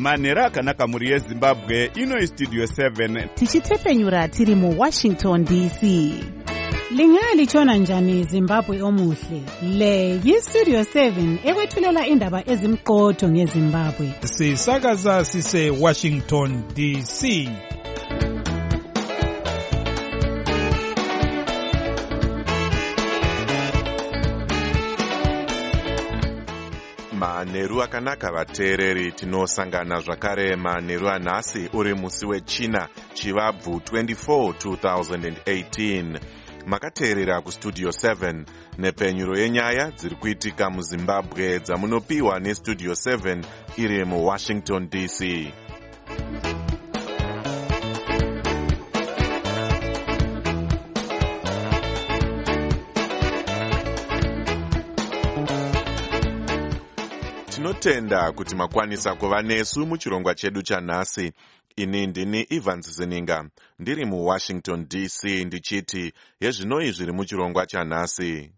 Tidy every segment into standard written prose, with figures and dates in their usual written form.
Manheru akanaka mhuri yeZimbabwe, ino iStudio 7 tichitepfenyura tiri muWashington DC. Lingalitshona njani Zimbabwe omuhle? Le yiStudio 7 ekwethulela indaba ezimqotho ngeZimbabwe. Sisakaza sise Washington DC. Manheru akanaka vateereri, tinosangana zvakare manheru anhasi uri musi weChina Chivabvu 24 2018. Makateerera kuStudio 7 nepfenyuro yenyaya dziri kuitika muZimbabwe dzamunopiwa neStudio 7 iri muWashington DC. Tinotenda kuti makwanisa kuva nesu muchirongwa chedu chanhasi. Ini ndini Evans Zininga, ndiri muWashington DC ndichiti yezvinoi zviri muchirongwa chanhasi.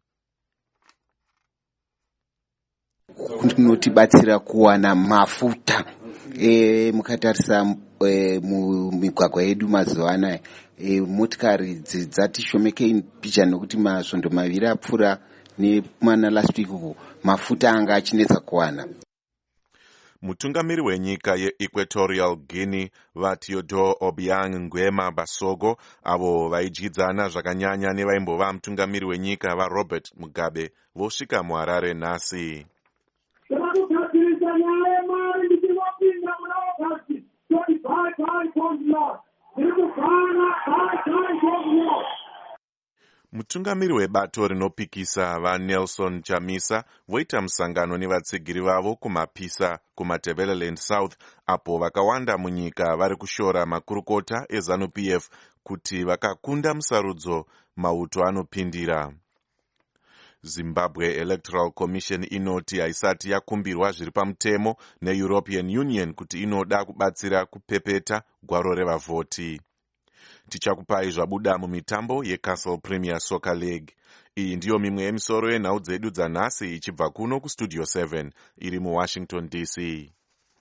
Kunotibatsira kuwana mafuta mukatarisa mumigwagwa yedu mazuva anaya, motikari dzatishomekei picha nokuti masvondo maviri apfuura nemana last week uku mafuta anga achinetsa kuwana. Mutungamiri wenyika yeEquatorial Guinea vaTeodore Obiang Nguema Basogo, avo vaidyidzana zvakanyanya nevaimbova mutungamiri wenyika vaRobert Mugabe, vosvika muHarare nhasi. Mutungamiri webato rinopikisa vaNelson Chamisa voita musangano nevatsigiri vavo kumapisa kuMatabeleland South, apo vakawanda munyika vari kushora makurukota eZANU-PF kuti vakakunda musarudzo mauto anopindira. Zimbabwe Electoral Commission inoti haisati yakumbirwa zviri pamutemo neEuropean Union kuti inoda kubatsira kupepeta gwaro revavhoti. Tichakupai zvabuda mumitambo yeCastle Premier Soccer League. Iyi ndiyo mimwe yemisoro yenhau dzedu dzanhasi ichibva kuno kuStudio 7 iri muWashington DC.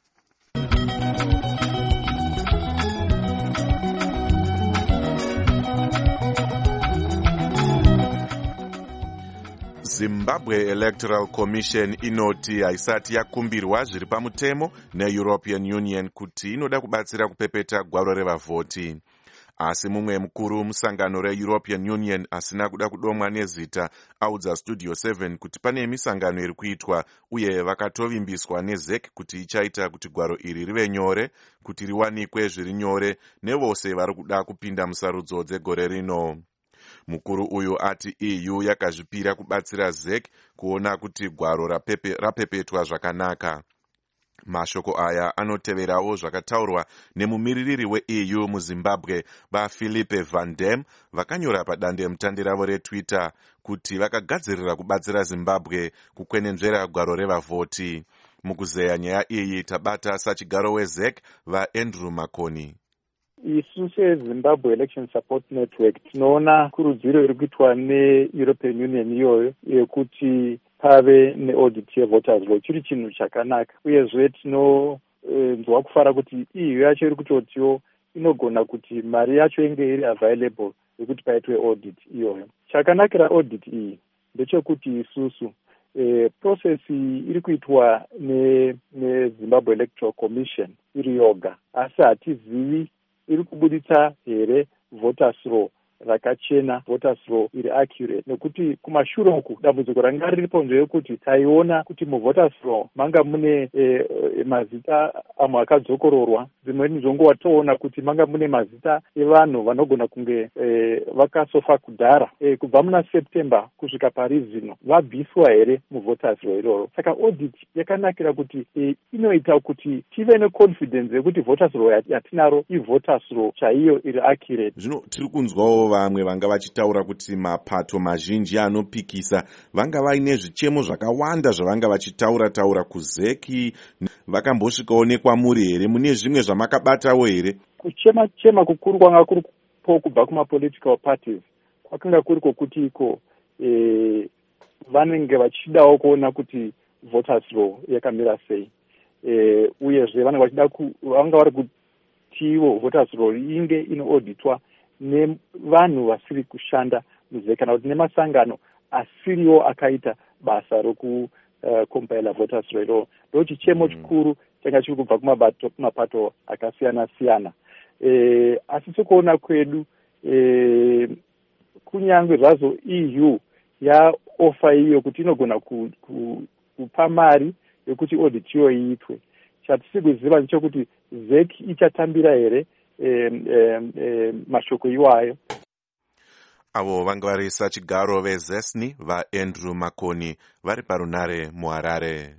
Zimbabwe Electoral Commission inoti haisati yakumbirwa zviri pamutemo neEuropean Union kuti inoda kubatsira kupepeta gwaro revavhoti. Asi mumwe mukuru musangano reEuropean Union asina kuda kudomwa nezita audza Studio 7 kuti pane misangano iri kuitwa uye vakatovimbiswa neZEC kuti ichaita kuti gwaro iri rive nyore, kuti riwanikwe zviri nyore nevose vari kuda kupinda musarudzo dzegore rino. Mukuru uyu ati EU yakazvipira kubatsira ZEC kuona kuti gwaro rapepetwa zvakanaka. Mashoko aya anoteverawo zvakataurwa nemumiririri weEU muZimbabwe vaPhilippe Van Dam, vakanyora padandemutande ravo reTwitter kuti vakagadzirira kubatsira Zimbabwe kukwenenzvera gwaro revavhoti. Mukuzeya nyaya iyi tabata sachigaro weZEC vaAndrew Makoni. Isu seZimbabwe Election Support Network tinoona kurudziro iri kuitwa neEuropean Union iyoyo yekuti pave neaudit yevoters law chiri chinhu chakanaka, uyezve tinonzwa kufara kuti EU yacho iri kutotiwo inogona kuti mari yacho inge iri available yekuti paitwe audit iyoyo. Chakanakira audit iyi ndechekuti isusu process iri kuitwa neZimbabwe Electoral Commission iri yoga, asi hatizivi iri kubuditsa here voters law rakachena, voters law iri accurate, nekuti kumashure uku dambudziko ranga riripo ndeyekuti taiona kuti muvoters law manga mune mazita amwe akadzokororwa, dzimweni dzonguva toona kuti manga mune mazita evanhu vanogona kunge vakasofa kudhara. Kubva muna September kusvika pari zvino vabviswa here muvoters law iroro. Saka audit yakanakira kuti inoita kuti tive neconfidence yekuti voters law yatinaro ivoters law chaiyo iri accurate. Zvino tiri kunzwawo vamwe vanga vachitaura kuti mapato mazhinji anopikisa vanga vaine zvichemo zvakawanda zvavanga vachitaura kuZEC. Vakambosvikawo nekwamuri here? Mune zvimwe zvamakabatawo here? Kuchema kukuru kwanga kuri kubva kuma-political parties kwakanga kuri kwokuti iko vanenge vachidawo kuona kuti voters law yakamira sei. uyezve vanga vari kutiwo voters roll inge inoauditwa nevanhu vasiri kushanda muZEC kana kuti nemasangano asiriwo akaita basa rokucompila voters roll. Ndo chichemo chikuru changa chiri kubva kumapato akasiyana siyana. Asi sekuona kwedu kunyangwe zvazo EU yaofa iyo kuti inogona kupa mari yokuti audit iyo iitwe. Chatisi kuziva ndechokuti ZEC ichatambira here mashoko iwayo. Avo vanga varisa chigaro vezesni vaAndrew Makoni vari parunare muHarare.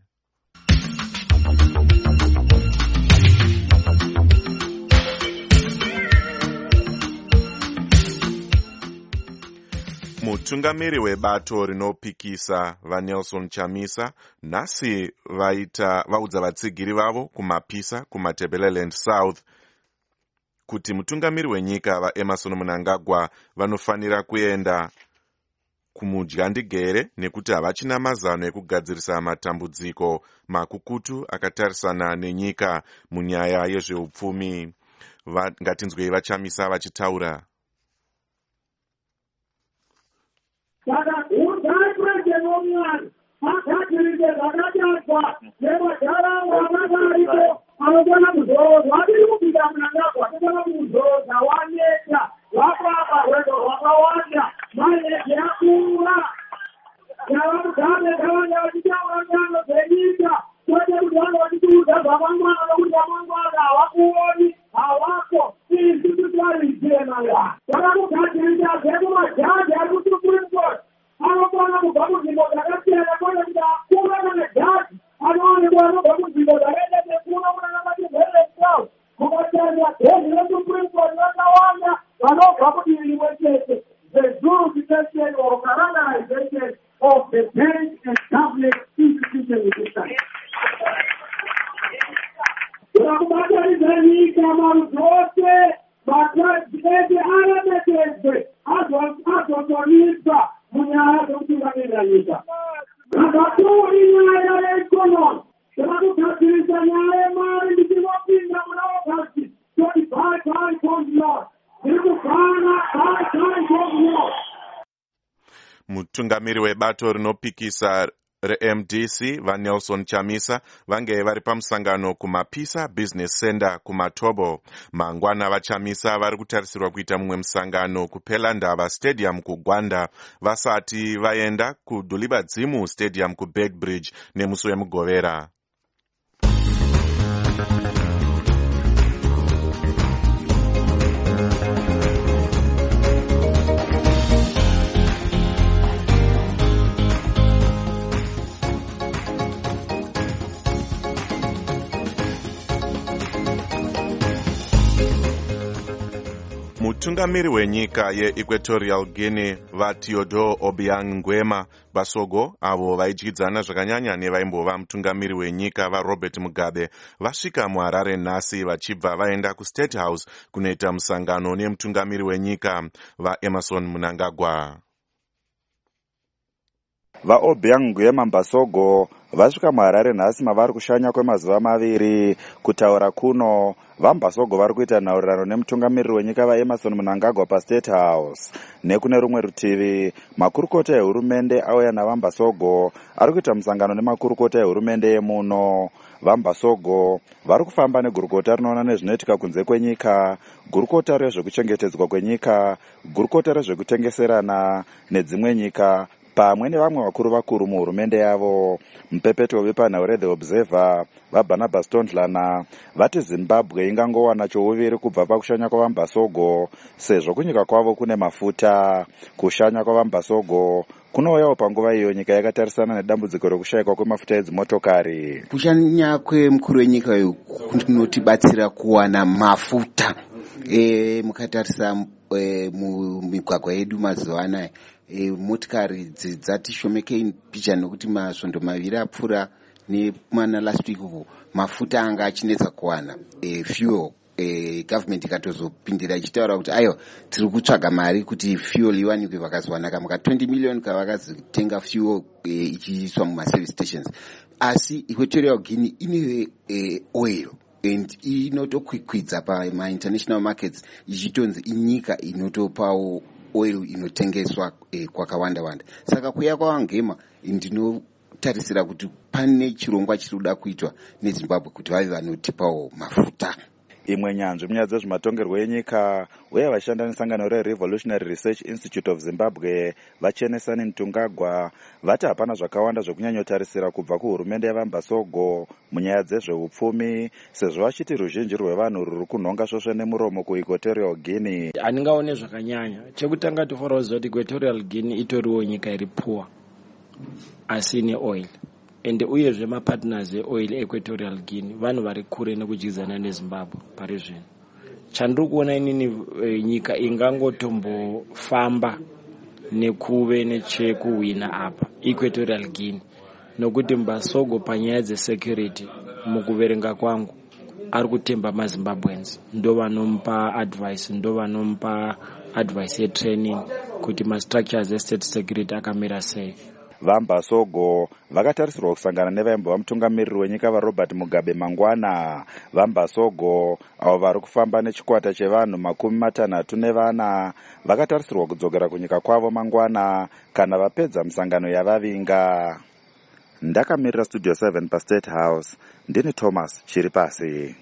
Mutungamiri webato rinopikisa vaNelson Chamisa nhasi vaudza vatsigiri vavo kumapisa kuMatabeleland South kuti mutungamiri wenyika vaEmmerson Mnangagwa vanofanira kuenda kumudyandigere nekuti havachina mazano ekugadzirisa matambudziko makukutu akatarisana nenyika munyaya yezveupfumi. Ngatinzwei vaChamisa vachitaura. Anogona kuzodzwa vachiri kupinda Mnangagwa anogona kuzodzwa waneta vapapa rwendo rwakawanda manezi akura yavamugabe kavanga vachitaura ngano dzenyika kwete kuti vanga vachitiudza zvamangwana nokuti vamangwana havakuoni havako izvi kuti varijenaya vakakugadzirisa zvekumajaji ari kusupreme court anogona kubva kunzvimbo dzakasiyana kwete kuti akura kana jaji anoonekwa anobva kunzvimbo dzakaita sekuno munanamatizeresa mukatarira bhezi resupreme court vakawanda vanobva kudii rimwe chete the jurisdiction or characterization of the bank and public institution in this country. Vakubataridza nyika marudzi ose mapresidenti aremetedzwe azotonisa munyaya dzekutungamirira nyika. Vakatoo inyaya yeikonomi vakugadzirisa nyaya yemari ndichinopinda muna vapasi toti bye kondion iri kuvhana bye kondion. Mutungamiri webato rinopikisa reMDC vaNelson Chamisa vange vari pamusangano kumapisa business center kuMatobo. Mangwana vaChamisa vari kutarisirwa kuita mumwe musangano kuPelandava stadium kuGwanda vasati vaenda kuDulibadzimu stadium kuBegbridge nemusi wemugovera. Mutungamiri wenyika yeEquatorial Guinea vaTeodore Obiang Nguema Basogo avo vaidyidzana zvakanyanya nevaimbova mutungamiri wenyika vaRobert Mugabe vasvika muHarare nhasi vachibva vaenda kuState House kunoita musangano nemutungamiri wenyika vaEmmerson Mnangagwa. VaObiang Nguema Basogo vasvika muHarare nhasi mavari kushanya kwemazuva maviri. Kutaura kuno vaMbasogo vari kuita nhaurirano nemutungamiriri wenyika vaEmmerson Mnangagwa paState House. Nekune rumwe rutivi makurukota ehurumende auya navaMbasogo ari kuita musangano nemakurukota ehurumende yemuno. VaMbasogo vari kufamba negurukota rinoona nezvinoitika kunze kwenyika, gurukota rezvekuchengetedzwa kwenyika, gurukota rezvekutengeserana nedzimwe nyika pamwe nevamwe vakuru muhurumende yavo. Mupepeto wepanhau The Observer vaBarnabas Tondlana vati Zimbabwe ingangowana chouviri kubva pakushanya kwavaMbasogo sezvo kunyika kwavo kune mafuta. Kushanya kwavaMbasogo kunouyawo panguva iyo nyika yakatarisana nedambudziko rekushayikwa kwemafuta edzimotokari. Kushanya kwemukuru wenyika uyu kunotibatsira kuwana mafuta. Mukatarisa mumigwagwa yedu mazuva anaya motikari dzatishomekei picha nokuti masvondo maviri apfuura nemana last week uku mafuta anga achinetsa kuwana fuel government ikatozopindira ichitaura kuti aiwa tiri kutsvaga mari kuti fuel iwanikwe vakazowanaka muka 20 million kavakazotenga fuel ichiiswa mumaservice stations. Asi Equatorial Guinea ine oil and inotokwikwidza pamainternational markets ichitonzi inyika inotopawo oil inotengeswa kwakawanda wanda. Saka kuya kwavangema ndinotarisira kuti pane chirongwa chiri kuda kuitwa neZimbabwe kuti vave vanotipawo mafuta. Imwe nyanzvi munyaya dzezvematongerwo enyika uye vashanda nesangano reRevolutionary Research Institute of Zimbabwe vaChenesani Mtungagwa vati hapana zvakawanda zvekunyanyotarisira kubva kuhurumende yaVambasogo munyaya dzezveupfumi sezvo vachiti ruzhinji rwevanhu ruri kunhonga svosve nemuromo kuEquatorial Guinea. Handingaone zvakanyanya. Chekutanga tofanira kuziva kuti Equatorial Guinea itoriwo nyika iri poor asi ine oil. And uyezve mapartners eoil Equatorial Guinea vanhu vari kure nekujidzana neZimbabwe pari zvino. Chandiri kuona inini nyika ingangotombofamba nekuve nechekuwina apa Equatorial Guinea nokuti Mbasogo panyaya dzesecurity mukuverenga kwangu ari kutemba maZimbabweans ndo vanomupa advice yetraining kuti mastructures estate security akamira sei. VaMbasogo vakatarisirwa kusangana nevaimbo vamutungamiriri wenyika vaRobert Mugabe mangwana. VaMbasogo avo vari kufamba nechikwata chevanhu 64 vakatarisirwa kudzokera kunyika kwavo mangwana kana vapedza misangano yavavinga. Ndakamirira Studio 7 paState House, ndini Thomas Chiripasi.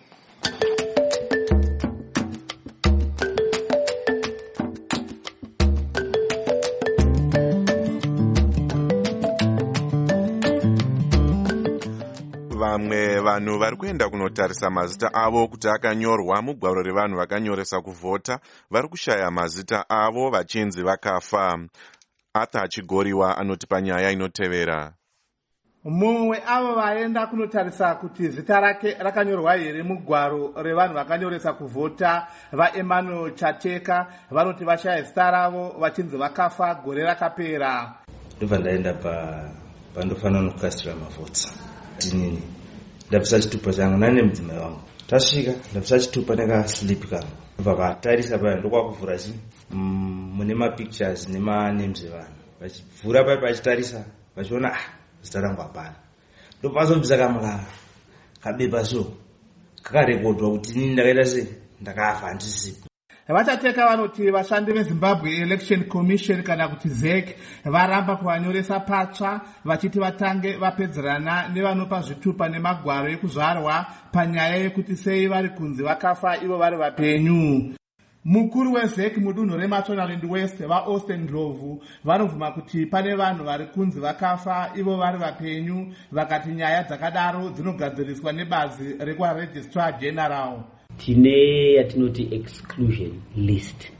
Vamwe vanhu vari kuenda kunotarisa mazita avo kuti akanyorwa mugwaro revanhu vakanyoresa kuvhota vari kushaya mazita avo vachinzi vakafa. Arthur Chigoriwa anoti panyaya inotevera. Mumwe avo vaenda kunotarisa kuti zita rake rakanyorwa here mugwaro revanhu vakanyoresa kuvhota vaEmmanuel Chateka vanoti vashaya zita ravo vachinzi vakafa gore rakapera. Ndobva ndaenda pandofanira nokukasira mavhotsa. Tinini ndabvisa chitupa changu nane mudzimai wangu tasvika ndabvisa chitupa nekaslipi kangu vakatarisa paya ndokwakuvhura mune mapictures nemanames evanhu vachivhura paya vachitarisa vachiona zita rangu hapana ndobvazobvisa kamwe kabepa so kakarekodwa kuti inini ndakaita sei ndakafa handisipo. Vachateka vanoti vashandi veZimbabwe Election Commission kana kuti ZEC varamba kuvanyoresa patsva vachiti vatange vapedzerana nevanopa zvitupa nemagwaro ekuzvarwa panyaya yekuti sei vari kunzi vakafa ivo vari vapenyu. Mukuru weZEC mudunhu reMashonaland West vaAustin Ndlovu vanobvuma kuti pane vanhu vari kunzi vakafa ivo vari vapenyu vakati nyaya dzakadaro dzinogadziriswa nebazi rekwaRegistrar General. Tine yatinoti exclusion list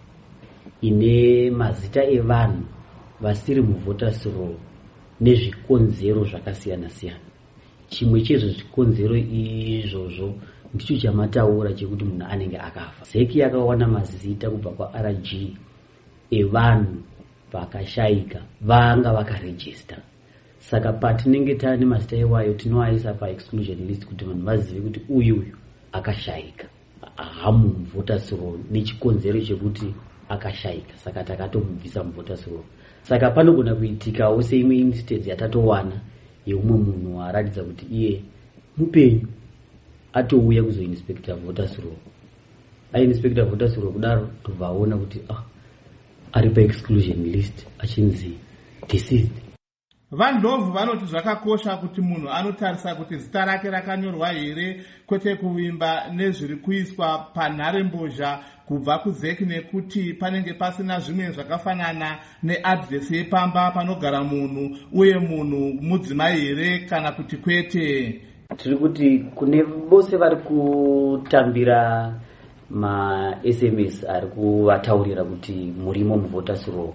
ine mazita evanhu vasiri muvoters roll nezvikonzero zvakasiyana siyana. Chimwe chezvo zvikonzero izvozvo ndicho chamataura chekuti munhu anenge akafa. ZEC yakawana mazita kubva kwaRG evanhu vakashayika vanga vakarejista. Saka patinenge tane mazita iwayo tinoaisa paexclusion list kuti vanhu vazive kuti uyu akashayika hamu muvoters roll nechikonzero chekuti akashayika, saka takatomubvisa muvoters roll. Saka panogona kuitikawo seimwe instance yatatowana yeumwe munhu aratidza kuti iye mupenyu atouya kuzoinspector voters roll. Ainspector voters roll kudaro tobvaona kuti ari paexclusion list achinzi deceased. VaNdlovu vanoti zvakakosha kuti munhu anotarisa kuti zita rake rakanyorwa here kwete kuvimba nezviri kuiswa panharembozha kubva kuZEC nekuti panenge pasina zvimwe zvakafanana neadresi yepamba panogara munhu uye munhu mudzimai here kana kuti kwete. Tiri kuti kune vose vari kutambira ma-SMS ari kuvataurira kuti murimo muvoters roll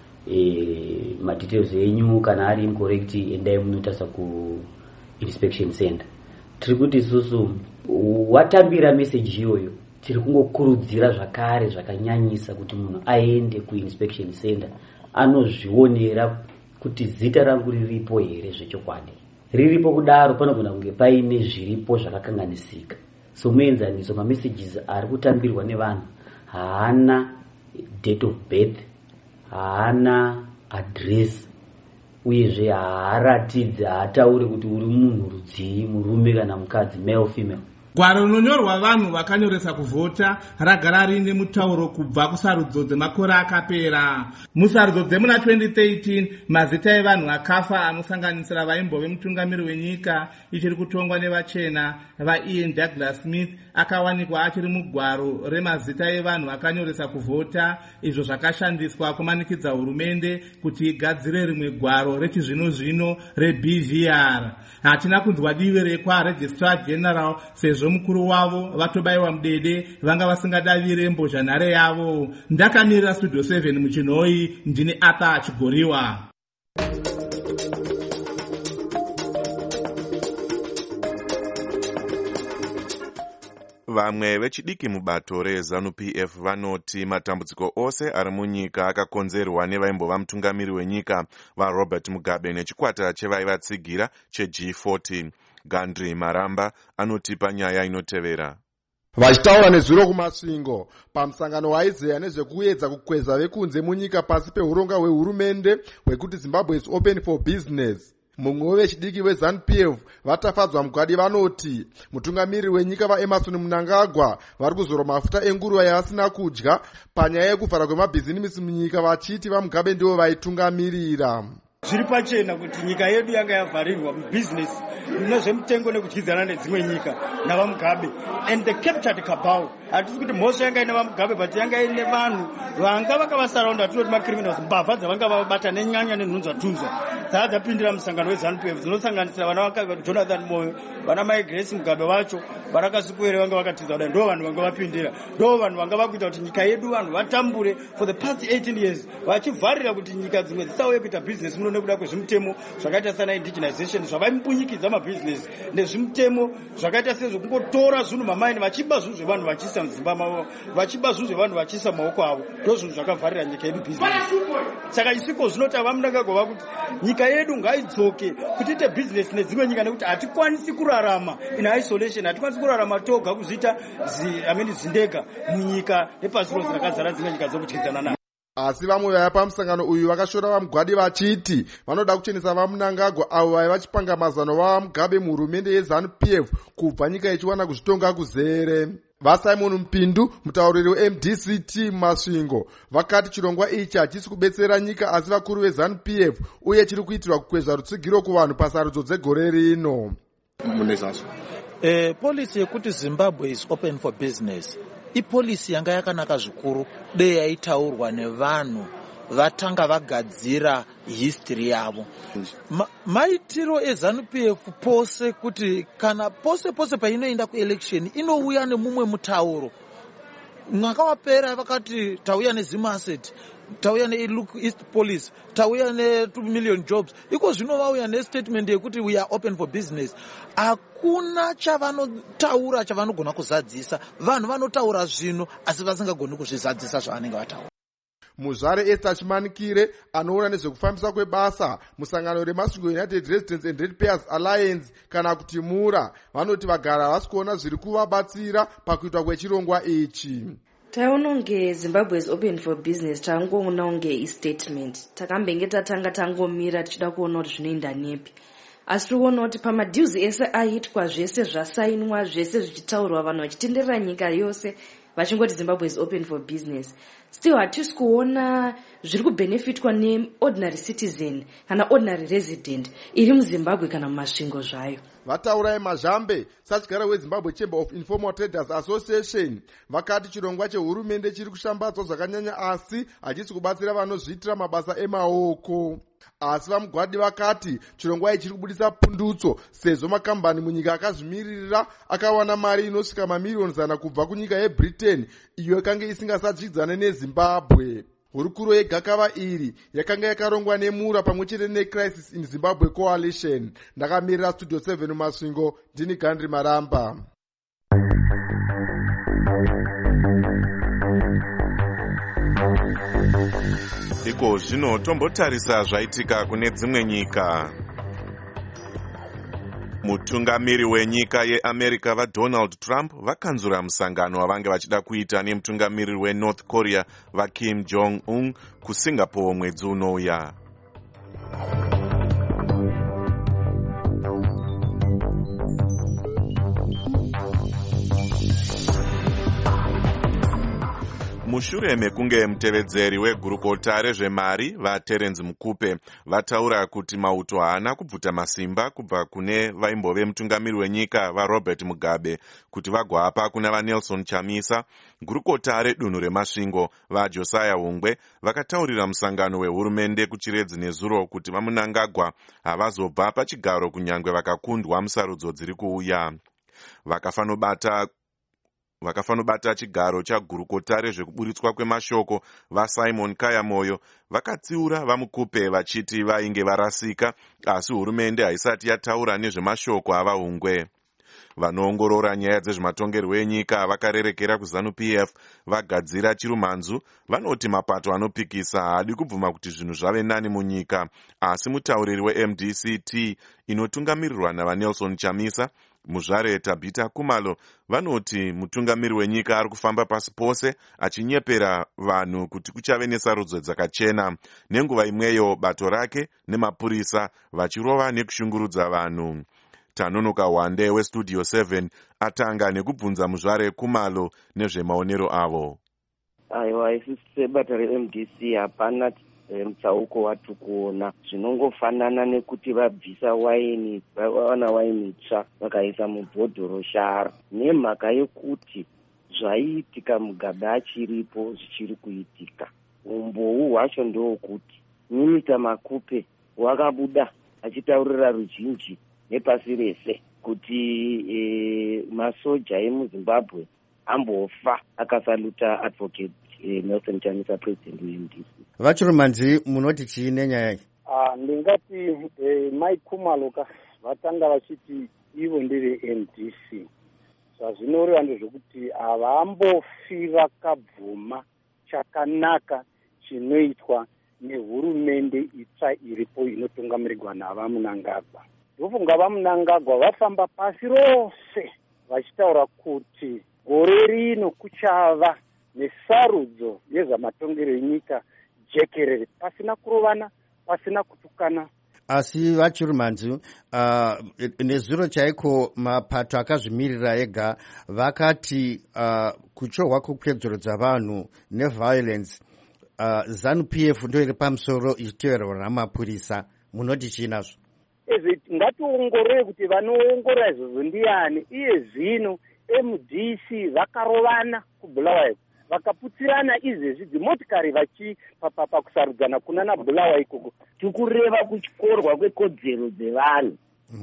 madetails enyu kana ari incorrect endai munotarisa ku-inspection center. Tiri kuti isusu watambira message iyoyo tiri kungokurudzira zvakare zvakanyanyisa kuti munhu aende ku-inspection center anozvionera kuti zita rangu riripo here zvechokwadi. Riripo kudaro panogona kunge paine zviripo zvakakanganisika. so muenzaniso mamessages ari kutambirwa nevanhu haana date of birth, haana address, uyezve haaratidzi, haatauri kuti uri munhu rudzii, murume kana mukadzi, male female. Gwaro rinonyorwa vanhu vakanyoresa kuvhota ragara rine mutauro kubva kusarudzo dzemakore akapera. Musarudzo dzemuna 2013 mazita evanhu vakafa anosanganisira vaimbove mutungamiri wenyika ichiri kutongwa nevachena vaIan Douglas Smith akawanikwa achiri mugwaro remazita evanhu vakanyoresa kuvhota, izvo zvakashandiswa kumanikidza hurumende kuti igadzire rimwe gwaro rechizvino zvino reBVR. Hatina kunzwa divi rekwa Registrar General sezvo mukuru wavo vatobayiwa mudede vanga vasingadavire mbozhanhare yavo. Ndakamirira Studio 7 muchinhoi, ndini Arthur Chigoriwa. Vamwe vechidiki mubato reZANU-PF vanoti matambudziko ose ari munyika akakonzerwa nevaimbova mutungamiri wenyika vaRobert Mugabe nechikwata chevaivatsigira cheG14. Gandhi Maramba anotipa nyaya inotevera. Vachitaura nezuro kumasvingo pamusangano waizeya nezvekuedza kukweza vekunze munyika pasi peuronga hwehurumende hwekuti Zimbabwe is open for business, mumwe wevechidiki weZANU-PF vatafadzwa mugwadi vanoti mutungamiri wenyika vaEmmerson Mnangagwa vari kuzora mafuta enguruva yavasina kudya panyaya yekuvhara kwemabhizinisi munyika, vachiti vaMugabe ndivo vaitungamirira. Zviri pachena kuti nyika yedu yanga yavharirwa mubizinesi nezvemutengo nekudyidzana nedzimwe nyika navaMugabe, and the captured cabal. Hatisi kuti mhosva yanga ine vaMugabe, but yanga ine vanhu vanga vakavasaraunda, tinoti macriminals, mbavha dzavanga vabata nenyanya nenhunzvatunzva dzava dzapindira musangano weZANU-PF dzinosanganisira vana Jonathan Moyo, vana Mai Grace Mugabe vacho, vana Kasukuwere vanga vakatiza kudai, ndo vanhu vanga vapindira, ndo vanhu vanga vakuita kuti nyika yedu vanhu vatambure for the past 18 years vachivharira kuti nyika dzimwe dzisauye kuita business muno nekuda kwezvimutemo zvakaita sana indigenization zvavaimbunyikidza mabhizinesi nezvimutemo zvakaita sezvokungotora zvinhu mamaini vachiba zvinhu zvevanhu vachiisa mudzimba mavo, vachiba zvinhu zvevanhu vachiisa mumaoko avo, ndo zvinhu zvakavharira nyika yedu business. Saka isiko zvinoti vaMnangagwa kuti nyika yedu ngaidzoke kutiite business nedzimwe nyika nekuti hatikwanisi kurarama in isolation, hatikwanisi kurarama toga kuzviita zindega munyika nepasi rose rakazara dzimwe nyika dzokudyidzana nayo. Asi vamwe vaya pamusangano uyu vakashora vaMugwadi vachiti vanoda kuchenesa vaMnangagwa avo vaiva vachipanga mazano vaMugabe muhurumende yeZANU-PF kubva nyika ichiwana kuzvitonga kuzere. VaSimon Mpindu, mutauriri weMDCT mumasvingo, vakati chirongwa ichi hachisi kubetsera nyika asi vakuru veZANU-PF uye chiri kuitirwa kukwezva rutsigiro kuvanhu pasarudzo dzegore rino. Policy yekuti Zimbabwe is open for business ipolisi yanga yakanaka zvikuru dei yaitaurwa nevanhu vatanga vagadzira history yavo. Maitiro eZANU-PF pose kuti kana pose painoenda kuelection inouya nemumwe mutauro. Mwaka wapera vakati tauya neZimaset, tauya neLook East Police, tauya ne2 million jobs. Iko zvino vauya nestatement yekuti we are open for business. Hakuna chavanotaura chavanogona kuzadzisa. Vanhu vanotaura zvino asi vasingagoni kuzvizadzisa zvavanenge vataura. Muzvare Esther Chimanikire anoona nezvekufambiswa kwebasa musangano remasvingo United Residents and Ratepayers Alliance kana kuti MURA vanoti vagara vasi kuona zviri kuvabatsira pakuitwa kwechirongwa ichi. Taona unge Zimbabwe is open for business, tangoona unge istatement takambenge tatanga tangomira tichida kuona kuti zvinoenda nepi. Asi tikuona kuti pamadeals ese aitwa, zvese zvasainwa, zvese zvichitaurwa, vanhu vachitenderera nyika yose vachingoti Zimbabwe is open for business, still hatisi kuona zviri kubenefitwa neordinary citizen kana ordinary resident iri muZimbabwe kana mumasvingo zvayo. Vataurai Mazhambe, sachigara weZimbabwe Chamber of Informal Traders Association, vakati chirongwa chehurumende chiri kushambadzwa zvakanyanya asi hachisi kubatsira vanozviitira mabasa emaoko. Asi vaMugwadi vakati chirongwa ichi chiri kubudisa pundutso sezvo makambani munyika akazvimirira akawana mari inosvika mamiliyoni 100 kubva kunyika yeBritain iyo yakanga isingasadzvidzane neZimbabwe. Hurukuro yegakava iri yakanga yakarongwa neMURA pamwechete neCrisis in Zimbabwe Coalition. Ndakamirira Studio 7 mumasvingo, ndini Gandhi Maramba. Iko zvino tombotarisa zvaitika kune dzimwe nyika. Mutungamiri wenyika yeAmerica vaDonald Trump vakanzura musangano wavange vachida kuita nemutungamiri weNorth Korea vaKim Jong-un kuSingapore mwedzi unouya. Mushure mekunge mutevedzeri wegurukota rezvemari vaTerence Mukupe vataura kuti mauto haana kubvuta masimba kubva kune vaimbove mutungamiri wenyika vaRobert Mugabe kuti vagoapa kuna vaNelson Chamisa, gurukota redunhu remasvingo vaJosiah Hungwe vakataurira musangano wehurumende kuChiredzi nezuro kuti vaMunangagwa havazobva pachigaro kunyangwe vakakundwa musarudzo dziri kuuya. Vakafanobata chigaro chagurukota rezvekuburitswa kwemashoko vaSimon Kayamoyo vakatsiura vaMukupe vachiti vainge varasika, asi hurumende haisati yataura nezvemashoko avaHungwe. Vanoongorora nyaya dzezvematongerwo enyika vakarerekera kuZANU-PF vagadzira chirumhanzu vanoti mapato anopikisa haadi kubvuma kuti zvinhu zvave nani munyika, asi mutauriri weMDC-T inotungamirirwa navaNelson Chamisa muzvare Tabita Kumalo vanoti mutungamiri wenyika ari kufamba pasi pose achinyepera vanhu kuti kuchave nesarudzo dzakachena, nenguva imweyo bato rake nemapurisa vachirova nekushungurudza vanhu. Tanonoka Wande weStudio 7 atanga nekubvunza muzvare Kumalo nezvemaonero avo. Aiwa, isusu sebato reMDC hapana mutsauko watiri kuona. Zvinongofanana nekuti vabvisa waini, vawana waini tsva vakaisa mubhodhoro shara, nemhaka yekuti zvaiitika Mugabe achiripo zvichiri kuitika. Umbou hwacho ndokuti Nyimita Makupe wakabuda achitaurira ruzhinji nepasi rese kuti masoja emuZimbabwe ambofa, akasaluta advocate Nelson Chamisa, president weMDC. Vachirumanzi munoti chii nenyaya iyi? Ndingati Mike Kumalo vatanga vachiti ivo ndeve MDC. Zvazvinoreva ndezvekuti havambofi vakabvuma chakanaka chinoitwa nehurumende itsva iripo inotungamirirwa navaMunangagwa. Ndofunga vaMunangagwa vafamba pasi rose vachitaura kuti gore rino kuchava nesarudzo yezvamatongero enyika jekerere, pasina kurovana, pasina kutukana. Asi vachirumanzi, nezuro chaiko mapato akazvimirira ega vakati kuchorwa kwekudzorodza vanhu neviolence, ZANU-PF ndo iri pamusoro ichiteverwa namapurisa. Munoti chinazvo? Ngationgorore kuti vanoongorora izvozvo ndiani. Iye zvino MDC vakarovana kuBulawayo, vakaputsirana izvezvi dzimotikari pakusarudzana kuna naBulawayo ikoko. Tikureva kuchikorwa kwekodzero dzevanhu.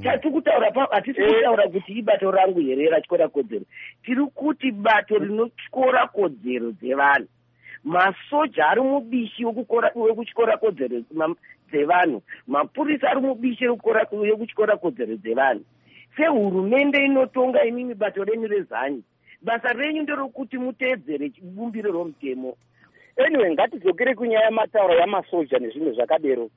Hatisi kutaura kuti ibato rangu here rachikora kodzero. Tiri kuti bato rinochikora kodzero dzevanhu. Masoja ari mubishi wekuchikora kodzero dzevanhu, mapurisa ari mubishi wekuchikora kodzero dzevanhu. Sehurumende inotonga imimi bato renyu rezanyi, basa renyu nderokuti muteedzere bumbiro romutemo. Anyway, ngatidzokere kunyaya yamatauro yamasoja nezvimwe zvakadero.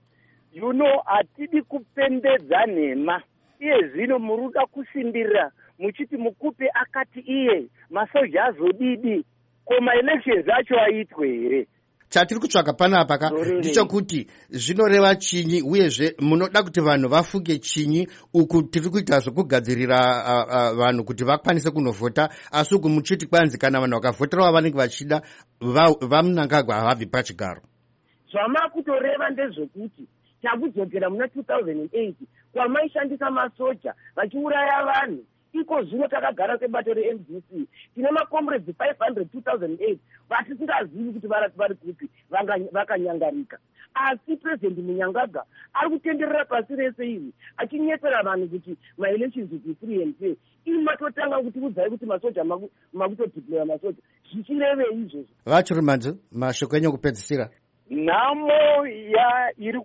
Hatidi kupembedza nhema. Iye zvino muruda kusimbirira muchiti Mukupe akati iye masoja azodidi, koma elections acho aitwe here? Chatiri kutsvaga panapa ndichokuti zvinoreva chinyi, uyezve munoda kuti vanhu vafunge chinyi uku tiri kuita zvokugadzirira vanhu kuti vakwanise kunovhota, asi uku muchiti kwanzi kana vanhu vakavhotera vavanenge vachida vaMunangagwa havabvi pachigaro. Zvamakutoreva ndezvokuti takudzokera muna 2008 kwamaishandisa masoja vachiuraya vanhu. Iko zvino takagara sebato reMDC tine makomrades 500 2008 vatisingazivi kuti vari kupi, vakanyangarika. Asi president Munangagwa ari kutenderera pasi rese iri achinyepera vanhu kuti maelections kuti free and fair. Imatotanga kuti udzai kuti masoja makutodeploya masoja. Zvichirevei izvozvo? Vachirumanzi, mashoko enyu kupedzisira. Nhamo iri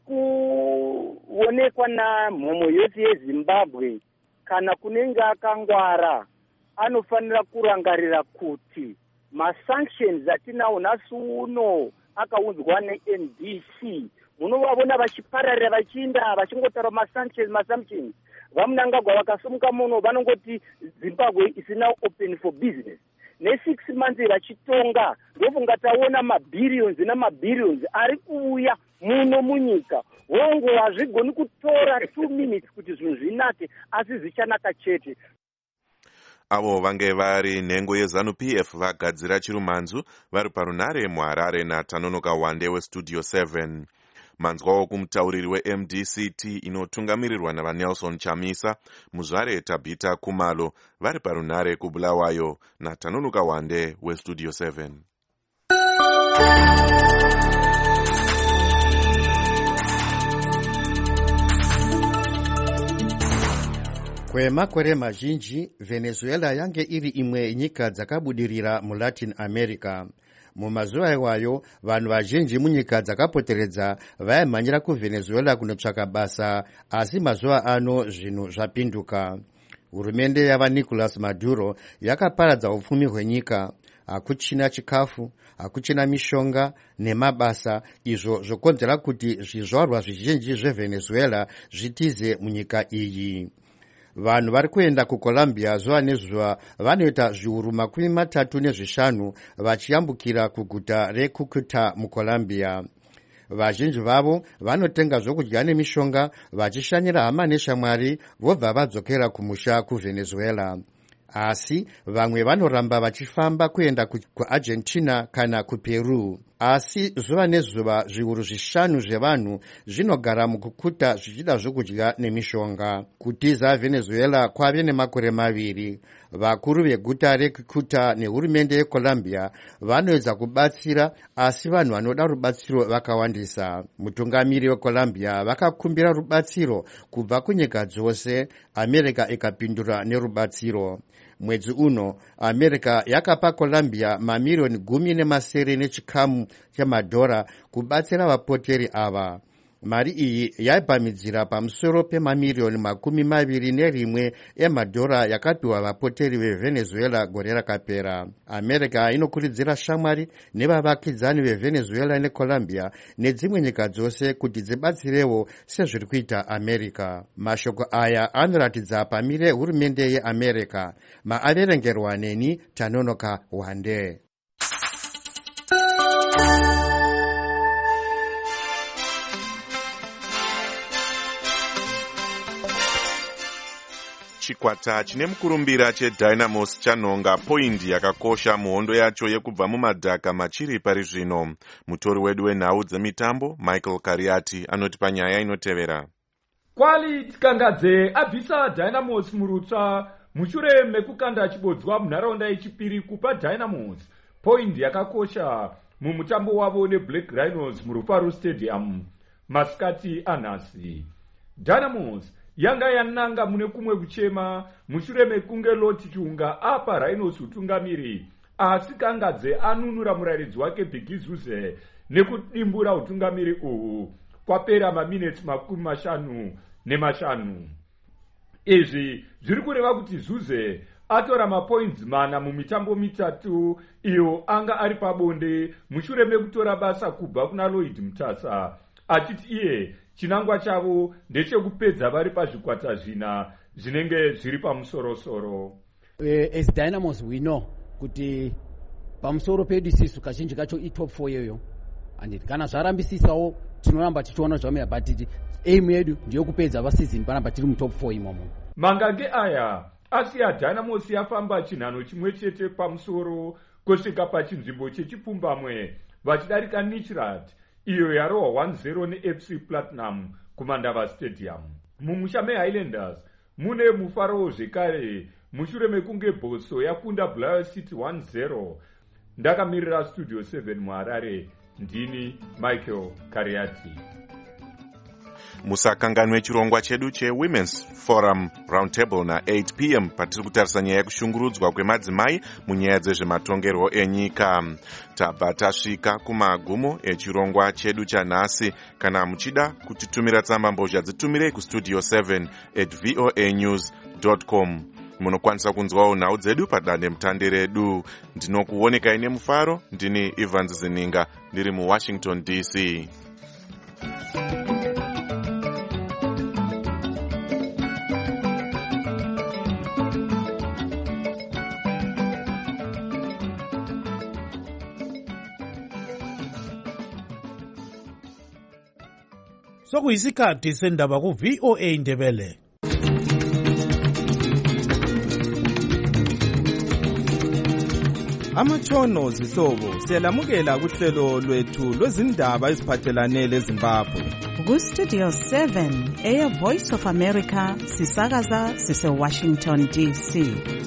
kuonekwa namhomo yose yeZimbabwe, kana kunenge akangwara anofanira kurangarira kuti masanctions atinawo nhasi uno akaunzwa neMDC munovavona vachipararira vachiinda vachingotaura maassumptions. Vamunangagwa vakasimuka muno vanongoti Zimbabwe is now open for business. Ne6 months vachitonga ndobvungataona mabhiriyonzi namabhiriyonzi ari kuuya muno munyika. Hongu hazvigoni kutora 2 minutes kuti zvinhu zvinake, asi zvichanaka chete. Avo vange vari nhengo yeZANU-PF vagadzira chirumanzu vari parunare muHarare naTanonoka Wande weStudio 7. Manzwawo kumutauriri weMDCT inotungamirirwa navaNelson Chamisa, muzvare Tabita Kumalo vari parunare kuBulawayo naTanonoka Wande weStudio 7. Kwemakore mazhinji Venezuela yange iri imwe nyika dzakabudirira muLatin America. Mumazuva iwayo vanhu vazhinji munyika dzakapoteredza vaimhanyira kuVenezuela kunotsvaka basa, asi mazuva ano zvinhu zvapinduka. Hurumende yava Nicolas Maduro yakaparadza upfumi hwenyika. Hakuchina chikafu, hakuchina mishonga nemabasa, izvo zvokonzera kuti zvizvarwa zvizhinji zveVenezuela zvitize munyika iyi. Vanhu vari kuenda kuColombia zuva nezuva vanoita zviuru 35 vachiyambukira kuguta reCúcuta muColombia. Vazhinji vavo vanotenga zvokudya nemishonga vachishanyira hama neshamwari vobva vadzokera kumusha kuVenezuela. Asi vamwe vanoramba vachifamba kuenda kuArgentina kana kuPeru. Asi zuva nezuva zviuru 5 zvevanhu zvinogara muCúcuta zvichida zvokudya nemishonga. Kutiza Venezuela kwave nemakore 2. Vakuru veguta reCúcuta nehurumende yeColombia vanoedza kubatsira, asi vanhu vanoda rubatsiro vakawandisa. Mutungamiri weColombia vakakumbira rubatsiro kubva kunyika dzose, America ikapindura nerubatsiro. Mwedzi uno America yakapa Colombia mamirioni 10.7 chemadhora kubatsira vapoteri ava. Mari iyi yaibhamidzira pamusoro pemamirioni 21 emadhora yakapiwa vapoteri veVenezuela gore rakapera. America inokurudzira shamwari nevavakidzani veVenezuela neColombia nedzimwe nyika dzose kuti dzibatsirewo sezviri kuita America. Mashoko aya anoratidza pamire hurumende yeAmerica. Maaverengerwa neni Tanonoka Wande. Chikwata chine mukurumbira cheDynamos chanhonga poindi yakakosha muhondo yacho yekubva mumadhaka machiri pari zvino. Mutori wedu wenhau dzemitambo Michael Kariati anoti panyaya inotevera. Kwali Tikangadze abvisa Dynamos murutsva mushure mekukanda chibodzwa munharaunda yechipiri kupa Dynamos poindi yakakosha mumutambo wavo neBlack Rhinos muRufaro Stadium masikati anhasi. Dynamos yanga yananga mune kumwe kuchema mushure mekunge Loti Chiunga apa Rhinos utungamiri, asi Kangadze anunura muraridzi wake Biggie Zuze nekudimbura utungamiri uhu kwapera maminitsi 55. Izvi zviri kureva kuti Zuze atora mapoints 4 mumitambo 3 iyo anga ari pabonde mushure mekutora basa kubva kuna Lloyd Mutasa, achiti iye chinangwa chavo ndechekupedza vari pazvikwata zvina zvinenge zviri pamusorosoro. As Dynamos we know kuti pamusoro pedu isisu kazhinji kacho i-top 4 yoyo, and kana zvarambisisawo tinoramba tichiona zvamira, but aim yedu ndeyokupedza vasizini panapa tiri mutop 4 imomo. Mangange aya asiya Dynamos yafamba chinhano chimwe chete pamusoro kusvika pachinzvimbo chechipfumbamwe vachidarika Nichirat iyo yarohwa 1-0 neFC Platinum kuMandava Stadium. Mumusha meHighlanders mune mufaro zvekare mushure mekunge Boso yakunda Bulawayo City 1-0. Ndakamirira Studio 7 muHarare, ndini Michael Kariati. Musakanganwe chirongwa chedu cheWomen's Forum Roundtable na8 p.m. patiri kutarisa nyaya yekushungurudzwa kwemadzimai munyaya dzezvematongerwo enyika. Tabva tasvika kumagumo echirongwa chedu chanhasi. Kana muchida kutitumira tsamba mbozha dzitumirei kustudio 7@voanews.com. Munokwanisa kunzwawo nhau dzedu padande mutande redu. Ndinokuonekai nemufaro, ndini Evans Zininga ndiri muWashington DC. sokuyisikhathi sendaba ku-VOA Ndebele. Amatshono zihlobo siyalamukela kuhlelo lwethu lwezindaba eziphathelane leZimbabwe. Ku-Studio 7 Air Voice of America sisakaza sise-Washington DC.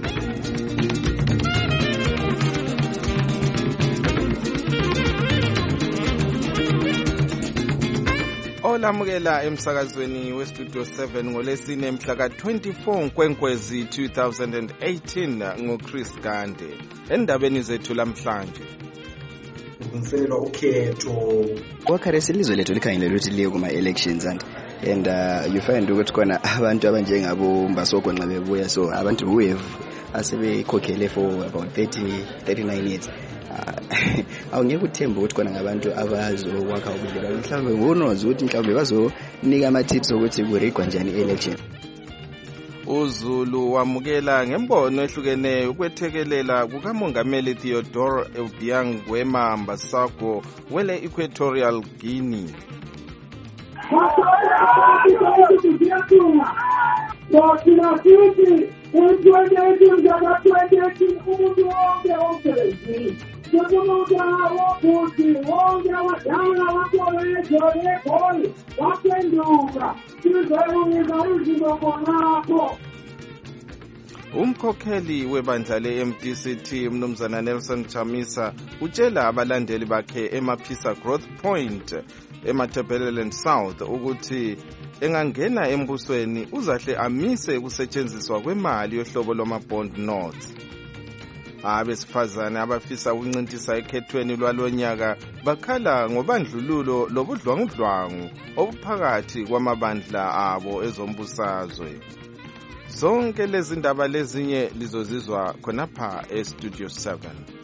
Olamukela emsakazweni weStudio 7 ngolesine mhla ka-24 Nkwenkwezi 2018 ngoChris Gande. Endabeni zethu lamhlanje. Kulungiselelwa ukhetho. Wakharesi ilizwe lethu likhangelelwe ukuthi liye kuma-elections and you find ukuthi khona abantu abanjengabo Mbasoko nxa bebuya, so abantu who have asebekhokhele for about 39 years. Awungeke uthembe ukuthi khona ngabantu abazokwakha ubudlelwano. Mhlawumbe ngonozi ukuthi mhlawumbe bazonika ama-tips ukuthi kurigwa njani i-election. uZulu wamukela ngembono ehlukeneyo ukwethekelela kukamongameli Theodore Obiang Nguema Mbasako wele Equatorial Guinea. Umkhokheli webandla le-MDCT Mnumzana Nelson Chamisa utshela abalandeli bakhe eMaphisa Growth Point eMatabeleland South ukuthi engangena embusweni uzahle amise ukusetshenziswa kwemali yohlobo lwama-bond notes. Abesifazane abafisa ukuncintisa ekhethweni lwalonyaka bakhala ngobandlululo lobudlwangudlwangu obuphakathi kwamabandla abo ezombusazwe. Zonke lezi ndaba lezinye lizozizwa khonapha eStudio 7.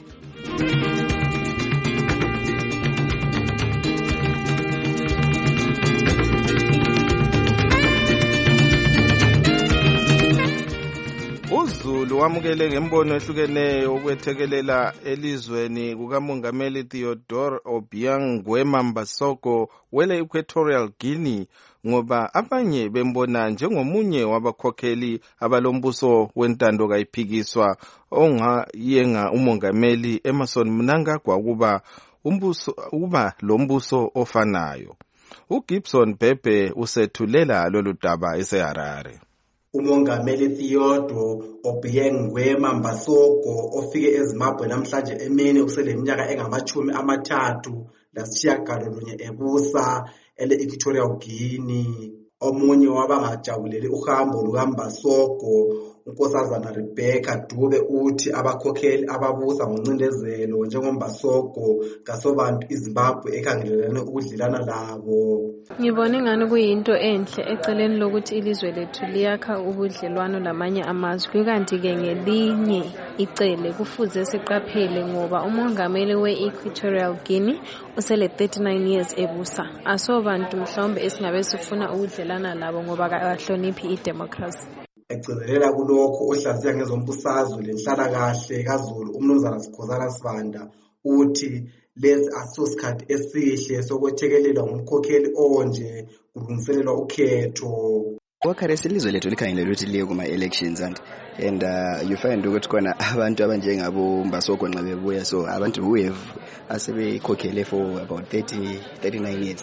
uZulu wamukele ngembono ehlukeneyo ukwethekelela elizweni kukamongameli Theodore Obiang Nguema Mbasoko wele Equatorial Guinea ngoba abanye bembona njengomunye wabakhokheli abalombuso wentando kayiphikiswa ongayenga umongameli Emmerson Mnangagwa kuba lombuso ofanayo. uGibson Bhebhe usethulela lolu daba eseHarare. Umongameli Theodore Obiang Nguema Mbasoko ofike eZimbabwe namhlanje emini useleminyaka engama-33 ebusa ele-Equatorial Guinea. Omunye wabangajabuleli uhambo lukaMbasoko, unkosazana Rebecca Dube, uthi abakhokheli ababusa ngoncindezelo njengoMbasoko kasobantu iZimbabwe ekhangelelane ukudlelana labo. Ngibona ngani kuyinto enhle eceleni lokuthi ilizwe lethu liyakha ubudlelwano lamanye amazwe, kanti-ke ngelinye icele kufuze siqaphele ngoba umongameli we-Equatorial Guinea usele 39 years ebusa. Asobantu mhlawumbe esingabe sifuna ukudlelana labo ngoba kahloniphi idemocracy. Egcizelela kulokho ohlaziya ngezombusazwe lenhlalakahle kaZulu uMnumzana Sikhosana Sibanda uthi lesi asisosikhathi esihle sokwethekelelwa ngumkhokheli onje kulungiselelwa ukhetho. Wakharesi ilizwe lethu likhangelelwe ukuthi liye kuma-elections and you find ukuthi khona abantu abanjengabo Mbasoko nxa bebuya, so abantu who have asebekhokhele for about 39 years.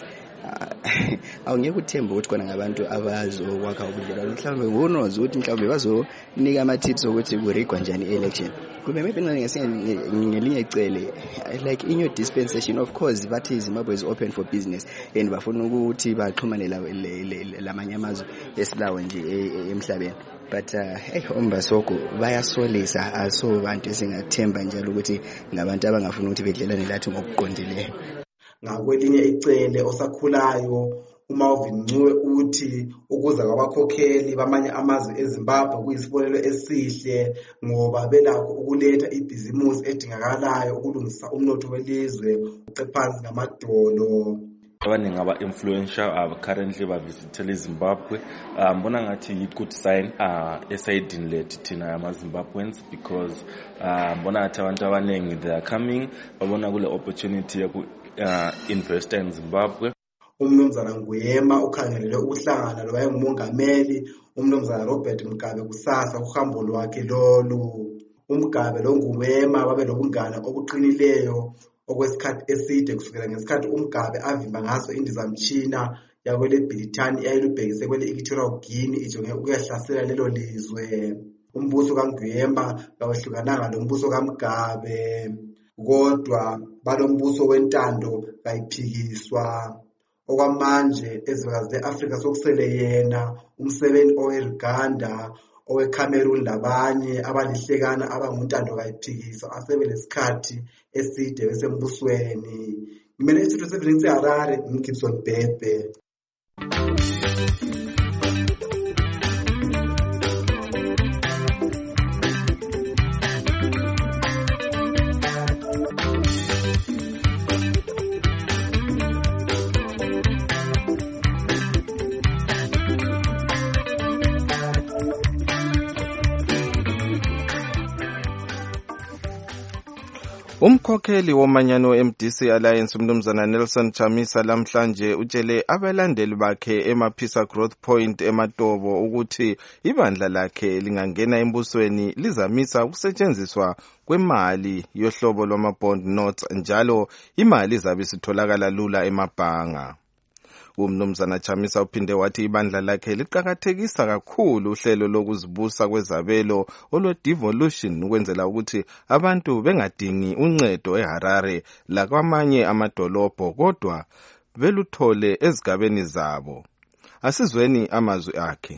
Awungeke uthembe ukuthi khona ngabantu abazokwakha ubudlelwano. Mhlawumbe ngonozi ukuthi mhlawumbe bazonika ama-tips ukuthi kurigwa njani i-election. Kube maybe ngelinye icele like in your dispensation, of course bathi Zimbabwe is open for business and bafuna ukuthi baxhumane lamanye amazwe esilawo nje emhlabeni. But uMbasoko bayasolisa aso bantu esingathemba njalo ukuthi ngabantu abangafuna ukuthi bedlelane lathi ngokuqondileyo. Ngakwelinye icele osakhulayo uMalvin Ncube uthi ukuza kwabakhokheli bamanye amazwe eZimbabwe kuyisibonelo esihle ngoba belakho ukuletha ibhizimusi edingakalayo ukulungisa umnotho welizwe uqephansi ngamadolo. Abaningi aba-influential currently bavisithele eZimbabwe. Mbona ngathi yi-good sign esayidini lethu thina ama-Zimbabweans because mbona ngathi abantu abaningi they are coming babona kule opportunity yoku investor in Zimbabwe. umnumzana Nguyema ukhangelele ukuhlangana lo wayengumongameli umnumzana Robert Mugabe kusasa uhambo lwakhe lolu. uMugabe lo Nguyema babe lobungane obuqinileyo okwesikhathi eside kusukela ngesikhathi uMugabe avimba ngaso indizamtshina yakwele Britani eyayilubhekise kwele Equatorial Guinea ijonge ukuyahlasela lelo lizwe. Umbuso kaNgwema kawehlukananga nombuso kaMugabe, kodwa balombuso wentando kayiphikiswa. Okwamanje ezwekazi le-Afrika sokusele yena umsebeni owe-Uganda owe-Cameroon labanye abalihlekana abanguntando kayiphikiswa asebelesikhathi eside besembusweni. Ngimele isitho sevinisi Harare, Gibson Bhebhe. Umkhokheli womanyano MDC Alliance umnumzana Nelson Chamisa lamhlanje utshele abalandeli bakhe eMaphisa Growth Point eMatobo ukuthi ibandla lakhe lingangena embusweni lizamisa ukusetshenziswa kwemali yohlobo lwama-bond notes njalo imali izabe isitholakala lula emabhanga. Umnumzana Chamisa uphinde wathi ibandla lakhe liqakathekisa kakhulu uhlelo lokuzibusa kwezabelo olwe-devolution ukwenzela ukuthi abantu bengadingi uncedo eHarare lakwamanye amadolobho kodwa beluthole ezigabeni zabo. Asizweni amazwi akhe.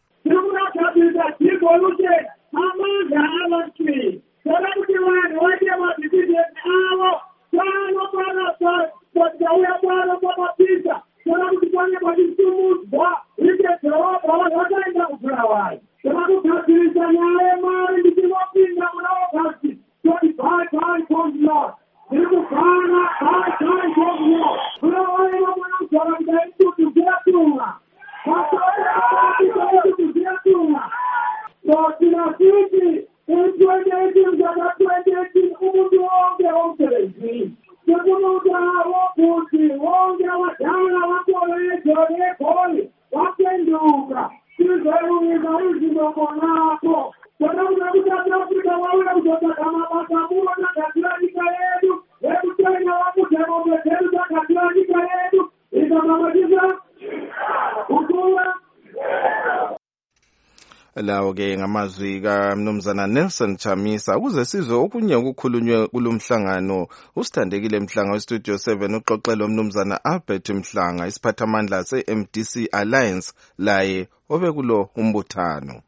Lawo-ke ngamazwi kaMnumzana Nelson Chamisa. Ukuze sizwe okunye okukhulunywe kulomhlangano, usithandekile Mhlanga weStudio 7 uxoxela umnumzana Albert Mhlanga isiphathamandla se-MDC Alliance laye obekulo umbuthano.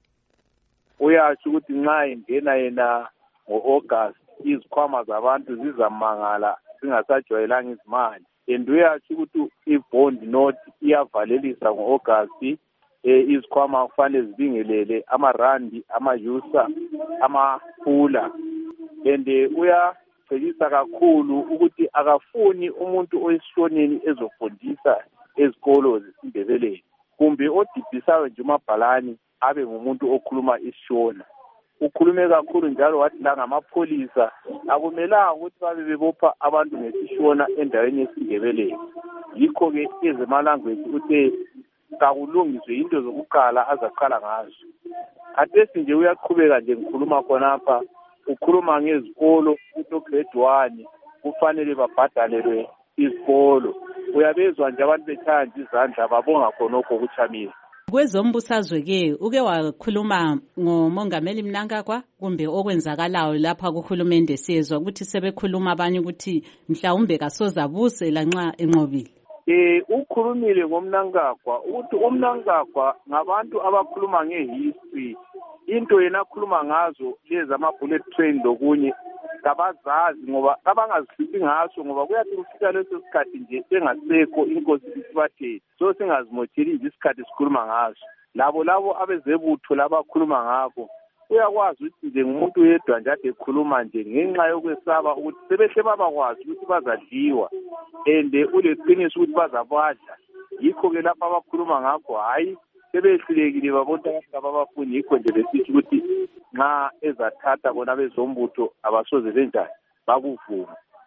Uyasho ukuthi nxa ingena yena ngo-August izikhwama zabantu zizamangala zingasajwayelanga izimali, and uyasho ukuthi i-bond note iyavalelisa ngo-August. Izikhwama kufanele zibingelele amarandi, amayusa, amafula, and uyacebisa kakhulu ukuthi akafuni umuntu oyisishoneni ezofundisa ezikolo zesiNdebeleni kumbe odibisayo nje umabhalani abe ngumuntu okhuluma isishona. Ukhulume kakhulu njalo wathi la ngamapholisa akumelanga ukuthi babe bebopha abantu ngesishona endaweni yesiNdebeleni. Yikho-ke ezemalanguage uthe kakulungiswe into zokuqala azaqala ngazo. Athethi nje uyaqhubeka nje ngikhuluma khonapha, ukhuluma ngezikolo ukuthi grade 1 kufanele babhadalelwe izikolo. Uyabezwa nje abantu bethaya nje izandla babonga khonokho ukuchamisa. Kwezombusazwe-ke uke wakhuluma ngomongameli Mnangagwa kumbe okwenzakalayo lapha kuhulumende siyezwa ukuthi sebekhuluma abanye ukuthi mhlawumbe kasoze abusela nxa enqobile. Ukhulumile ngomNangagwa ukuthi umNangagwa ngabantu abakhuluma ngehistory, into yena akhuluma ngazo lezi ama-bullet train lokunye kabazazi ngoba abangazifisi ngaso ngoba kuyathi kufika leso sikhathi nje engasekho inkosi isibathe so singazimotheli nje isikhathi sikhuluma ngaso. Labo abezebutho labakhuluma ngakho uyakwazi ukuthi nje ngumuntu yedwa nje ade ekhuluma nje ngenxa yokwesaba ukuthi sebehle babakwazi ukuthi bazadliwa and uleqiniso ukuthi bazabadla. Yikho-ke lapho abakhuluma ngakho hayi sebehlulekile babona ababafuni. Yikho nje besithi ukuthi nxa ezathatha bona bezombutho abasoze benjani bakuvuma.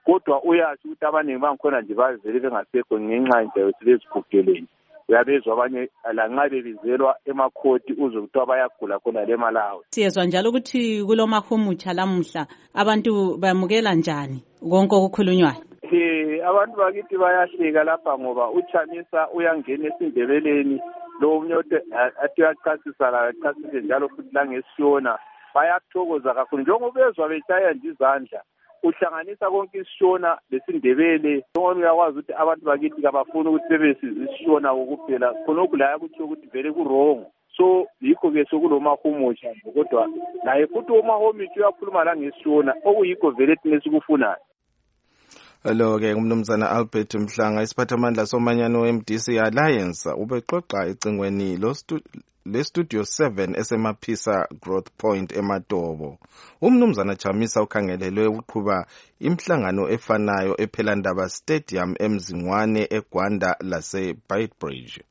kodwa uyasho ukuthi abaningi bangikhona nje bavele bengasekho ngenxa nje yokuthi bezigugeleni. Uyabezwa abanye lanxa bebizelwa emakhoti uzwe kuthiwa bayagula khona le Malawi. Siyezwa njalo ukuthi kulo mahumutsha lamuhla abantu bayamukela njani konke okukhulunywayo? Abantu bakithi bayahleka lapha ngoba uChamisa uyangena esindebeleni lo omunye athi uyachasisa la achasise njalo futhi la ngesishona bayathokoza kakhulu njengoba bezwa beshaya nje izandla uhlanganisa konke isishona lesindebele ngoba uyakwazi ukuthi abantu bakithi kabafuni ukuthi bebesiza isishona ukuphela khonokho la ukuthi ukuthi vele kurongo. So yikho ke sokulomahumutsha kodwa naye futhi umahomithi uyakhuluma la ngesishona okuyikho vele thina sikufunayo. Lo-ke umnumzana Albert Mhlanga isiphathamandla somanyano we-MDC Alliance ubexoxa ecingweni le-Studio 7 esemaphisa Growth Point eMatobo. Umnumzana Chamisa ukhangelelwe ukuqhuba imhlangano efanayo ePhelandaba Stadium eMzingwane eGwanda lase-Beitbridge.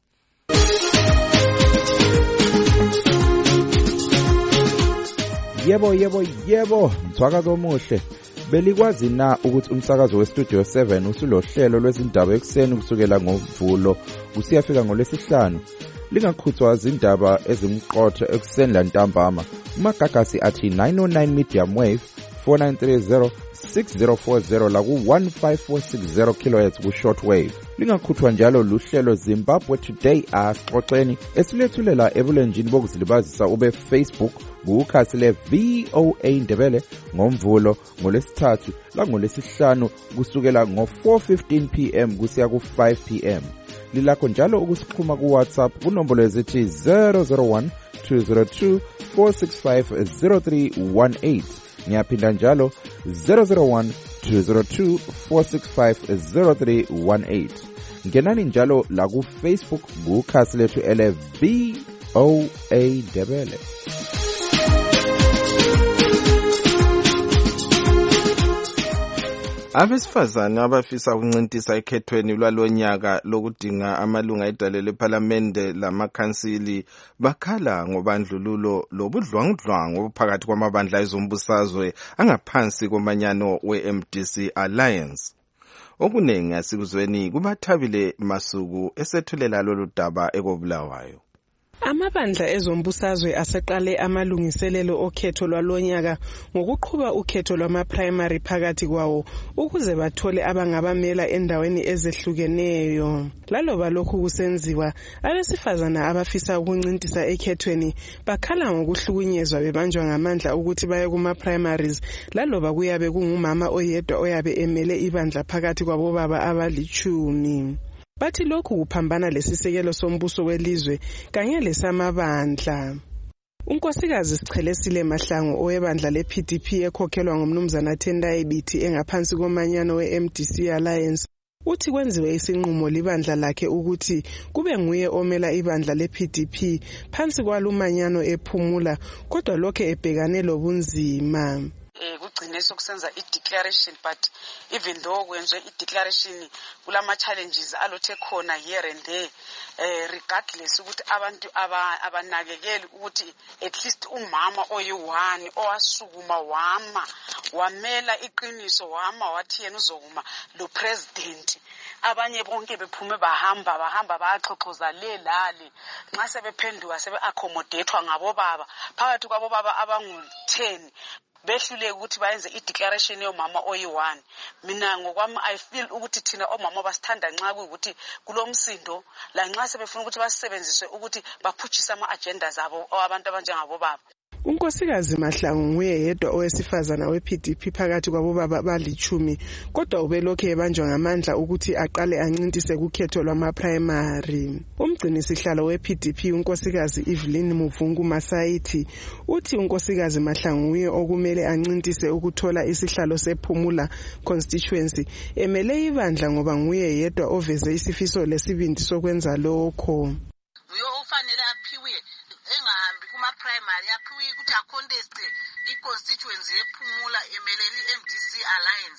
Yebo, mthwakazi omuhle. Belikwazi na ukuthi umsakazo weStudio 7 usulohlelo lwezindaba ekseni kusukela ngoMvulo kusiyafika ngoLwesihlanu? Lingakhuthwa izindaba ezimqotho ekseni lantambama. Umagagasi athi 909 medium wave 4930 6040 la ku-15460 kHz ku-short wave. Lingakhuthwa njalo luhlelo Zimbabwe Today asixoxeni esilethulela ebulenjini bokuzilibazisa ube Facebook kukhasi le-VOA Ndebele ngoMvulo ngoLwesithathu la ngoLwesihlanu kusukela ngo-4:15 PM kusiya ku-5 PM. Lilakho njalo ukusixhuma ku-WhatsApp kunombolo ezithi 001 202 465 0318. Ngiyaphinda njalo 001 202 465 0318. Ngenani njalo la ku Facebook kukhasi lethu ele VOA Ndebele. Abesifazane abafisa ukuncintisa ekhethweni lwalonyaka lokudinga amalunga edale lephalamende lamakhansili bakhala ngobandlululo lobudlwangudlwangu obuphakathi kwamabandla ezombusazwe angaphansi komanyano we-MDC Alliance. Okuningi asikuzweni kubathabile Masuku esethulela lolu daba ekobulawayo. Amabandla ezombusazwe aseqale amalungiselelo okhetho lwalonyaka ngokuqhuba ukhetho lwama-primary phakathi kwawo ukuze bathole abangabamela endaweni ezehlukeneyo. Laloba lokhu kusenziwa, abesifazana abafisa ukuncintisa ekhethweni bakhala ngokuhlukunyezwa bebanjwa ngamandla ukuthi baye kuma-primaries laloba kuyabe kungumama oyedwa oyabe emele ibandla phakathi kwabobaba abali-10. Bathi lokhu kuphambana lesisekelo sombuso welizwe kanye lesamabandla. Unkosikazi Sichelesile Mahlangu owebandla le-PDP ekhokhelwa ngumnumzana Tendai Biti engaphansi komanyano we-MDC Alliance uthi kwenziwe isinqumo libandla lakhe ukuthi kube nguye omela ibandla le-PDP phansi kwalumanyano ephumula kodwa lokho ebhekane lobunzima. Kugcine sokusenza i-declaration, but even though kwenziwe i-declaration kulama challenges alothe khona here and there, regardless ukuthi abantu abanakekeli ukuthi at least umama oyi-1 owasukuma wamela iqiniso wathi yena uzokuma lo president. Abanye bonke bephume bahamba baxoxoza lelale nxa sebephenduka sebe-accommodatewa ngabobaba phakathi kwabobaba abangu-10 behluleke ukuthi bayenze i-declaration yomama oyi-1. Mina ngokwami I feel ukuthi thina omama basithanda nxa kuyukuthi kulomsindo la nxa sebefuna ukuthi basebenziswe ukuthi baphutshise ama-agenda zabo abantu abanjengabobaba. Unkosikazi Mahlangu nguye yedwa owesifazana we-PDP phakathi kwabobaba bali-10 kodwa ubelokhe ebanjwa ngamandla ukuthi aqale ancintise kukhetho lwama-primary. Umgcinisihlalo we-PDP unkosikazi Evelyn Muvungu Masayithi uthi unkosikazi Mahlangu nguye okumele ancintise ukuthola isihlalo sePhumula constituency emele ibandla ngoba nguye yedwa oveze isifiso lesibindi sokwenza lokho. Ufanele aphiwe engahambi kuma-primary aphiwe ukuthi aconteste i-constituency yePhumula emeleli i-MDC Alliance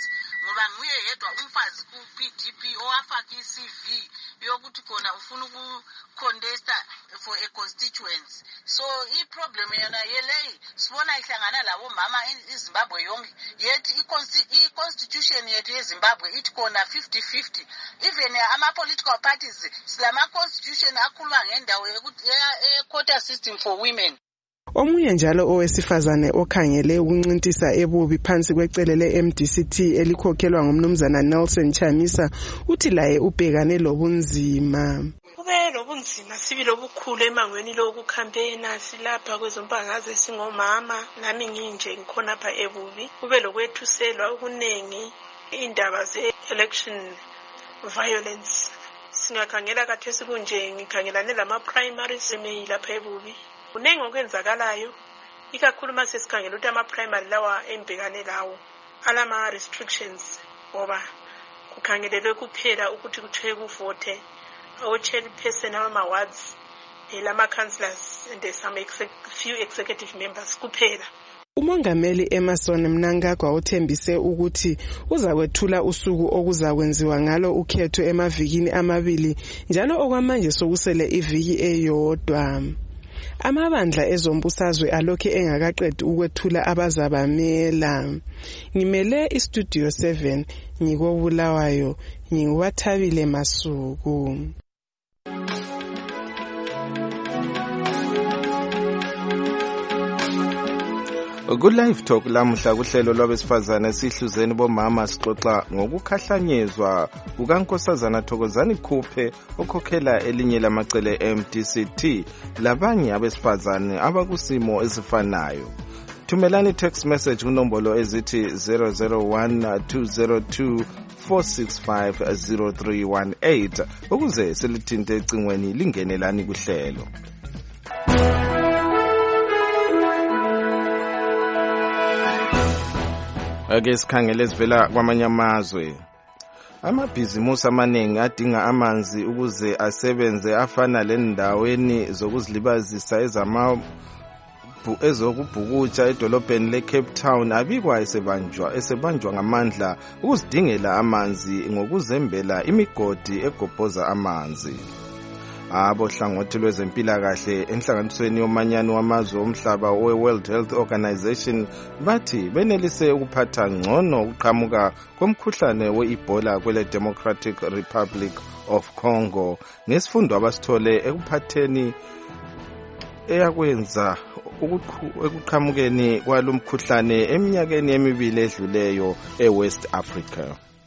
ngoba nguye yedwa umfazi ku-PDP owafaka i-CV yokuthi khona ufuna ukucontesta for a constituency. So i-problem yona yeleyi sibona ihlangana labo mama iZimbabwe yonke, yethi i-constitution yethu yeZimbabwe ithi khona 50-50. Even ama-political parties silama-constitution akhuluma ngendawo ye-quota system for women. Omunye njalo owesifazane okhangele ukuncintisa ebubi phansi kwecele le-MDCT elikhokhelwa ngumnumzana Nelson Chamisa uthi laye ubhekane lobunzima. Kube lobunzima sibili obukhulu emangweni lokucampaigna silapha kwezombangazwe singomama nami nginje ngikhona apha ebubi. Kube lokwethuselwa okunengi indaba ze-election violence. Singakhangela kathesi kunje ngikhangelane lama-primaries lapha ebubi. Kunengi okwenzakalayo ikakhulu mase sikhangela ukuthi ama-primary lawa embhekane lawo alama-restrictions ngoba kukhangelelwe kuphela ukuthi kuthiwe kuvote o-chairperson abama-wards lama-councillors and some few executive members kuphela. Umongameli Emmerson Mnangagwa uthembise ukuthi uzakwethula usuku okuzakwenziwa ngalo ukhetho emavikini amabili njalo okwamanje sokusele iviki eyodwa. Amabandla ezombusazwe alokhe engakaqedi ukwethula abazabamela. Ngimele iStudio 7 ngikobulawayo ngiwathabile Masuku. Ku-Live Talk lamuhla kuhlelo lwabesifazane sihluzeni bomama sixoxa ngokukhahlanyezwa kukaNkosazana Thokozani Khuphe okhokhela elinye lamacele e-MDCT labanye abesifazane abakusimo ezifanayo. Thumelani text message kunombolo ezithi 0012024650318 ukuze silithinte ecingweni lingenelani kuhlelo. Ake sikhangele sivela kwamanye amazwe. Amabhizimusi amaningi adinga amanzi ukuze asebenze afana lendaweni zokuzilibazisa ezokubhukutsha edolobheni le-Cape Town abikwa esebanjwa ngamandla ukuzidingela amanzi ngokuzembela imigodi egobhoza amanzi. Abohlangothi lwezempilakahle enhlanganisweni yomanyano wamazwe omhlaba we-World Health Organization bathi benelise ukuphatha ngcono ukuqhamuka komkhuhlane we-Ebola kwele Democratic Republic of Congo ngesifundo abasithole ekuphatheni eyakwenza ekuqhamukeni kwalomkhuhlane eminyakeni emibili edluleyo eWest Africa.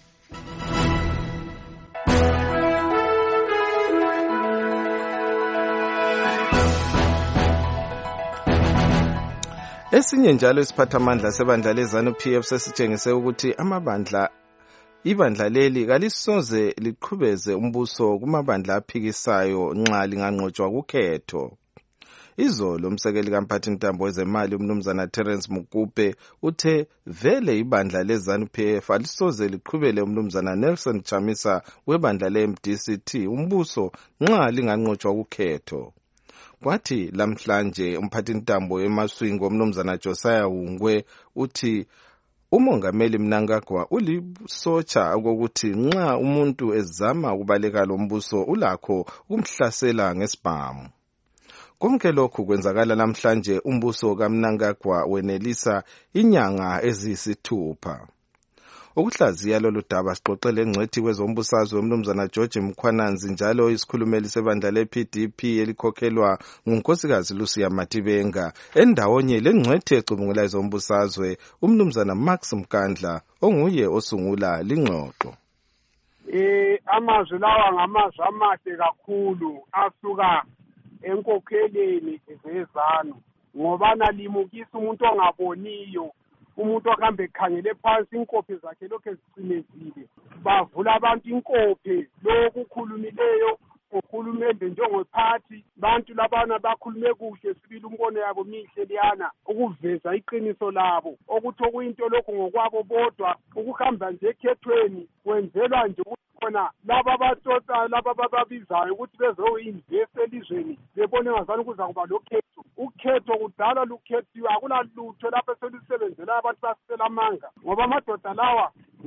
Esinye njalo isiphathamandla sebandla leZANU-PF sesitshengise ukuthi ibandla leli kalisoze liqhubeze umbuso kumabandla aphikisayo nxa linganqotshwa kukhetho. Izolo umsekeli kamphathintambo wezemali umnumzana Terence Mukube uthe vele ibandla leZANU-PF alisoze liqhubele umnumzana Nelson Chamisa webandla le-MDCT umbuso nxa linganqotshwa kukhetho. Kwathi lamhlanje umphathintambo eMaswingo umnumzana Josiah Hungwe uthi umongameli Mnangagwa ulisotsha okokuthi nxa umuntu ezama ukubaleka lombuso ulakho ukumhlasela ngesibhamu. Konke lokhu kwenzakala namhlanje umbuso kaMnangagwa wenelisa inyanga eziyisithupha. Ukuhlaziya lolu daba sixoxele ngcwethi kwezombusazwe umnumzana George Mkhwananzi njalo isikhulumeli sebandla le-PDP elikhokhelwa ngunkosikazi Lucia Matibenga endawonye lengcwethi ecubungula izombusazwe umnumzana Max Mkandla onguye osungula lingxoxo. Amazwi lawa ngamazwi amahle kakhulu asuka enkokheleni zezanu ngoba nalimukisa umuntu ongaboniyo, umuntu ohambe ekhangele phansi inkophe zakhe lokho ezicimezile. Bavula abantu inkophe lokhu khulumileyo uhulumende njengophathi bantu labana bakhulume kuhle sibili umbono yabo mihle liyana ukuveza iqiniso labo ukuthi okuyinto lokho ngokwabo bodwa ukuhamba nje ekhethweni kwenzelwa nje khona laba batsotsa laba bababizayo ukuthi bezoinvest elizweni bebone ngazani kuza kuba lokhetho. Ukhetho kudala lukhethiwe akulalutho lapho selusebenzela abantu basela amanga ngoba amadoda lawa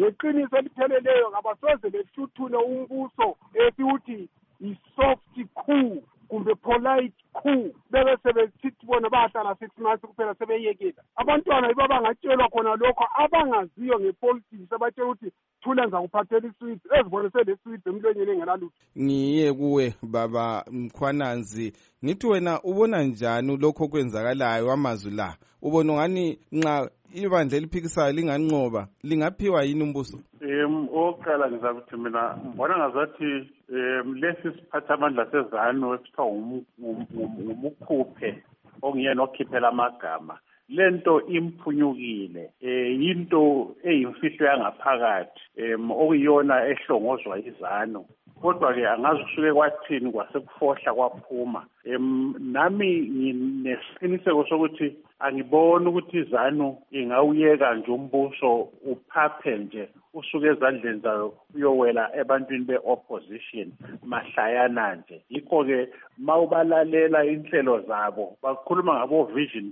ngeqiniso elipheleleyo kabasoze behluthule umbuso esiwuthi i-soft coup kumbe polite coup bebe sebesithi bona bahlala 6 months kuphela sebeyekela. Abantwana yibo abangatshelwa khona lokho abangaziyo ngepolitics abatshela ukuthi thula ngizakuphathela iswidi ezibonise leswidi emlonyeni engenalutho. Ngiye kuwe baba Mkhwananzi, ngithi wena ubona njani lokho kwenzakalayo amazwi la? Ubona ngani nxa ibandla eliphikisayo linganqoba lingaphiwa yini umbuso? Oqala ngizakuthi mina ngibona ngazathi lesi siphathamandla sezanu esithiwa umukhuphe ongiyena okhiphela amagama lento imphunyukile into eyimfihlo yangaphakathi okuyiyona ehlongozwa izanu. Kodwa-ke angazi kusuke kwathini kwasekufohla kwaphuma. Nami nginesiqiniseko sokuthi angiboni ukuthi izanu ingawuyeka nje umbuso uphaphe nje usuke ezandleni zayo uyowela ebantwini be-opposition mahlayana nje. Yikho-ke mawubalalela inhlelo zabo bakhuluma ngabo-Vision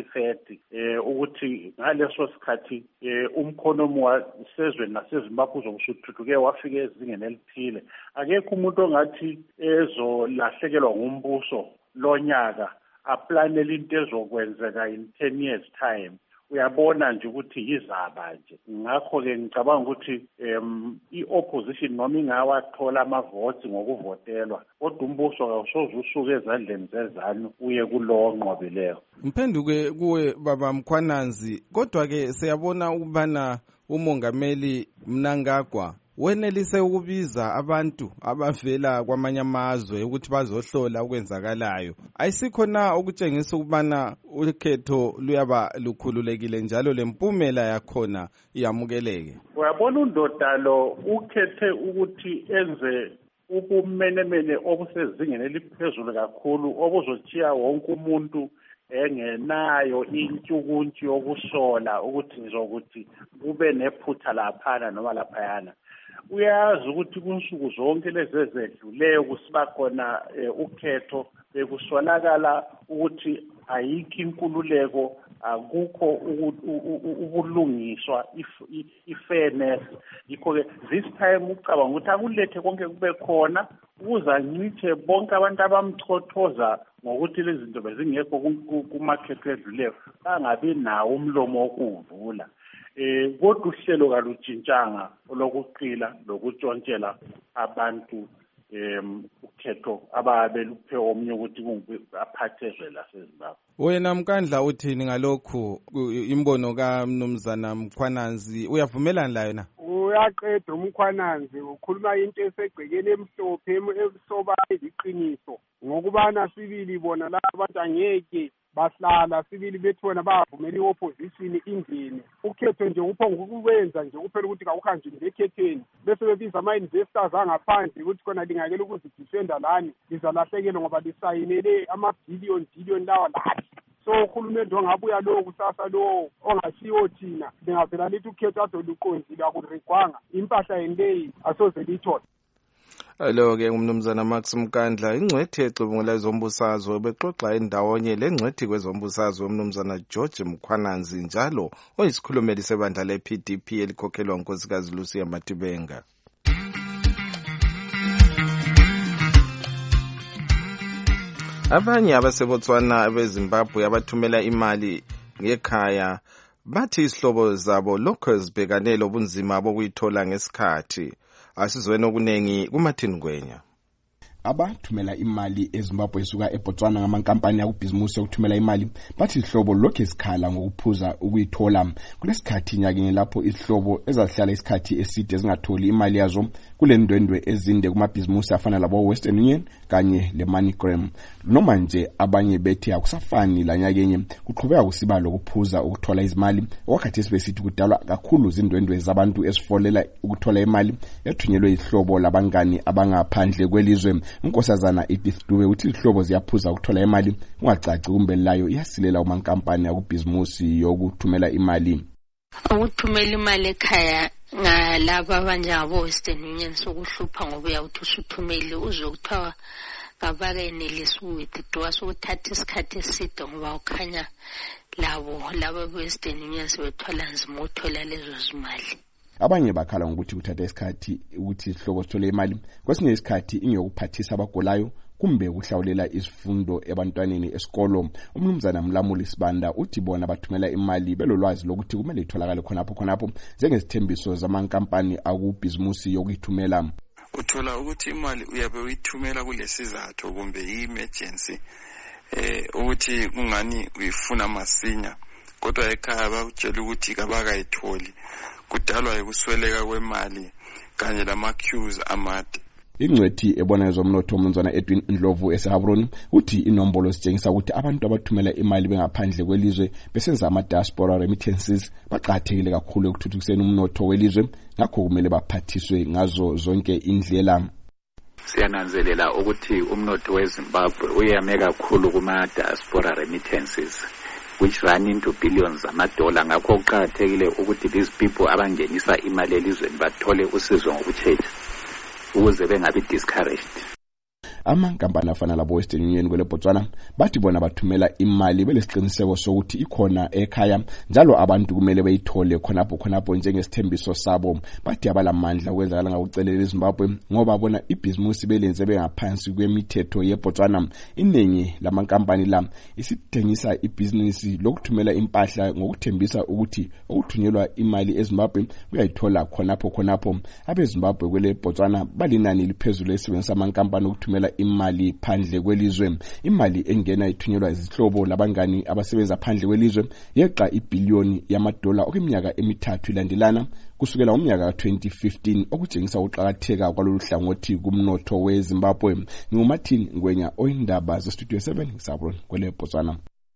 2030 ukuthi ngaleso sikhathi umkhonomi wasezweni nasezimbabwe uzobe usuthuthuke wafika ezingeni elithile. Akekho umuntu ongathi ezolahlekelwa ngumbuso lonyaka aplanele into ezokwenzeka in 10 years time. Uyabona nje ukuthi yizaba nje. Ngakho-ke ngicabanga ukuthi i-opposition noma ingawathola amavoti ngokuvotelwa kodwa umbuso kawusoze usuke ezandleni zezanu uye kulowo onqobileyo. Mphenduke kuwe baba Mkhwananzi, kodwa-ke siyabona ukubana umongameli Mnangagwa wenelise ukubiza abantu abavela kwamanye amazwe ukuthi bazohlola ukwenzakalayo. Ayisikho na ukutshengisa ukubana ukhetho luyaba lukhululekile njalo lempumela yakhona iyamukeleke? Uyabona undoda lo ukhethe ukuthi enze ubumenemene obusezingeni eliphezulu kakhulu obuzotshiya wonke umuntu engenayo intshukuntshi yokusola ukuthi ngizokuthi kube nephutha laphana noma laphayana. Uyazi ukuthi kunsuku zonke lezi ezedluleyo kusiba khona ukhetho bekusolakala ukuthi ayikho inkululeko, akukho ubulungiswa, i-fairness. Yikho-ke this time ucabanga ukuthi akulethe konke kube khona ukuze ancithe bonke abantu abamchothoza ngokuthi lezi zinto bezingekho kumakhetho edluleyo bangabi nawo umlomo wokuwuvula. Kodwa uhlelo kalutshintshanga olokuqila lokutshontshela abantu ukhetho ababe luphe omnye ukuthi aphathezwe laseZimbabwe. Wena Mkandla uthini ngalokhu imbono kaMnumzana Mkhwananzi, uyavumelana layo na? Uyaqeda uMkhwananzi ukhuluma into esegcekeni emhlophe esoba iqiniso ngokubana sibili bona la abantu angeke bahlala sibili bethona bavumela i-opposition ingene. Ukhetho nje uphonga ukuwenza nje kuphela ukuthi kawuhanjwe ngekhetheni bese bebiza ama-investors angaphandle ukuthi khona lingakela ukuzidifenda lani lizalahlekelwa ngoba lisayinele ama-billion lawa lathi. So uhulumende ongabuya lowo kusasa lowo ongashiwo thina lingavela lithi ukhetho azoluqondile akurigwanga impahla yenleyi asoze lithole. Alo-ke umnumzana Max Mkandla, ingcwethi exubungula ezombusazwe bexoxa endawonye lengcwethi kwezombusazwe umnumzana George Mkhwananzi njalo oyisikhulumeli sebandla le-PDP elikhokhelwa unkosikazi Lucia Matibenga. Abanye abaseBotswana abeZimbabwe abathumela imali ngekhaya bathi isihlobo zabo lokho zibhekane lobunzima bokuyithola ngesikhathi. Asizweni okuningi kuMartin Ngwenya. Abathumela imali eZimbabwe esuka eBotswana ngamankampani akubhizimusi yokuthumela imali bathi ihlobo lokho esikhala ngokuphuza ukuyithola kulesikhathi nyakeni lapho ihlobo ezahlala isikhathi eside ezingatholi imali yazo kulendwendwe ezinde kumabhizimusi afana labo Western Union kanye leMoneygram. Noma nje abanye bethi akusafani la nyakenye kuqhubeka kusiba lokuphuza ukuthola izimali wakhathi esibesithi kudalwa kakhulu izindwendwe zabantu esifolela ukuthola imali ethunyelwe ihlobo labangani abangaphandle kwelizwe. Unkosazana Edith Dube uthi ihlobo ziyaphuza ukuthola imali ungacaci kumbe layo iyasilela umankampani akubhizimusi yokuthumela imali. Ukuthumela imali ekhaya ngalabo abanjengabo Western Union sokuhlupha ngoba uyawuthi usuthumele uzokuthiwa kabakenelisi withdraw sokuthatha isikhathi eside ngoba ukhanya labo Western Union sebethola nzima ukuthola lezo zimali. abanye bakhala ngokuthi kuthatha isikhathi ukuthi isihlobo sithole imali kwesinye isikhathi ingeyokuphathisa abagulayo kumbe ukuhlawulela izifundo ebantwaneni esikolo. Umnumzana Mlamuli Sibanda uthi bona bathumela imali belolwazi lokuthi kumele itholakale khonapho njengesithembiso zamankampani akubhizimusi yokuyithumela. Uthola ukuthi imali uyabe uyithumela kulesizathu kumbe i-emergency ukuthi kungani uyifuna masinya, kodwa ekhaya bakutshela ukuthi kabakayitholi, kudalwa ukusweleka kwemali kanye lama-queues amade. Ingcwethi ebona ezomnotho umnumzana Edwin Ndlovu eseHabroni uthi inombolo sitshengisa ukuthi abantu abathumela imali bengaphandle kwelizwe besenza ama-diaspora remittances baqakathekile kakhulu ekuthuthukiseni umnotho welizwe, ngakho kumele baphathiswe ngazo zonke indlela. Siyananzelela ukuthi umnotho weZimbabwe uyame kakhulu kuma-diaspora remittances which run into billions $. Ngakho kuqakathekile ukuthi these people abangenisa imali elizweni bathole usizo ngokutsheja ukuze bengabi discouraged. Amankampani afana labo Western Union kwele Botswana bathi bona bathumela imali belesiqiniseko sokuthi ikhona ekhaya, njalo abantu kumele bayithole khonapho njengesithembiso sabo. Bathi abalamandla ukwenzakala ngakucelela eZimbabwe ngoba bona ibhizimusi belenze bengaphansi kwemithetho yeBotswana. Iningi lamankampani la isithengisa ibhizinisi lokuthumela impahla ngokuthembisa ukuthi ukuthunyelwa imali eZimbabwe uyayithola khonapho. AbeZimbabwe kwele Botswana balinani liphezulu esebenzisa amankampani ukuthumela imali phandle kwelizwe. Imali engena ithunyelwa izihlobo labangani abasebenza phandle kwelizwe yeqa ibhiliyoni $, okweminyaka emithathu ilandelana kusukela ngomnyaka 2015, okutshengisa ukuqakatheka kwalolu hlangothi kumnotho weZimbabwe. NguMartin Ngwenya, oyindaba zeStudio 7 Sabron kwele Botswana.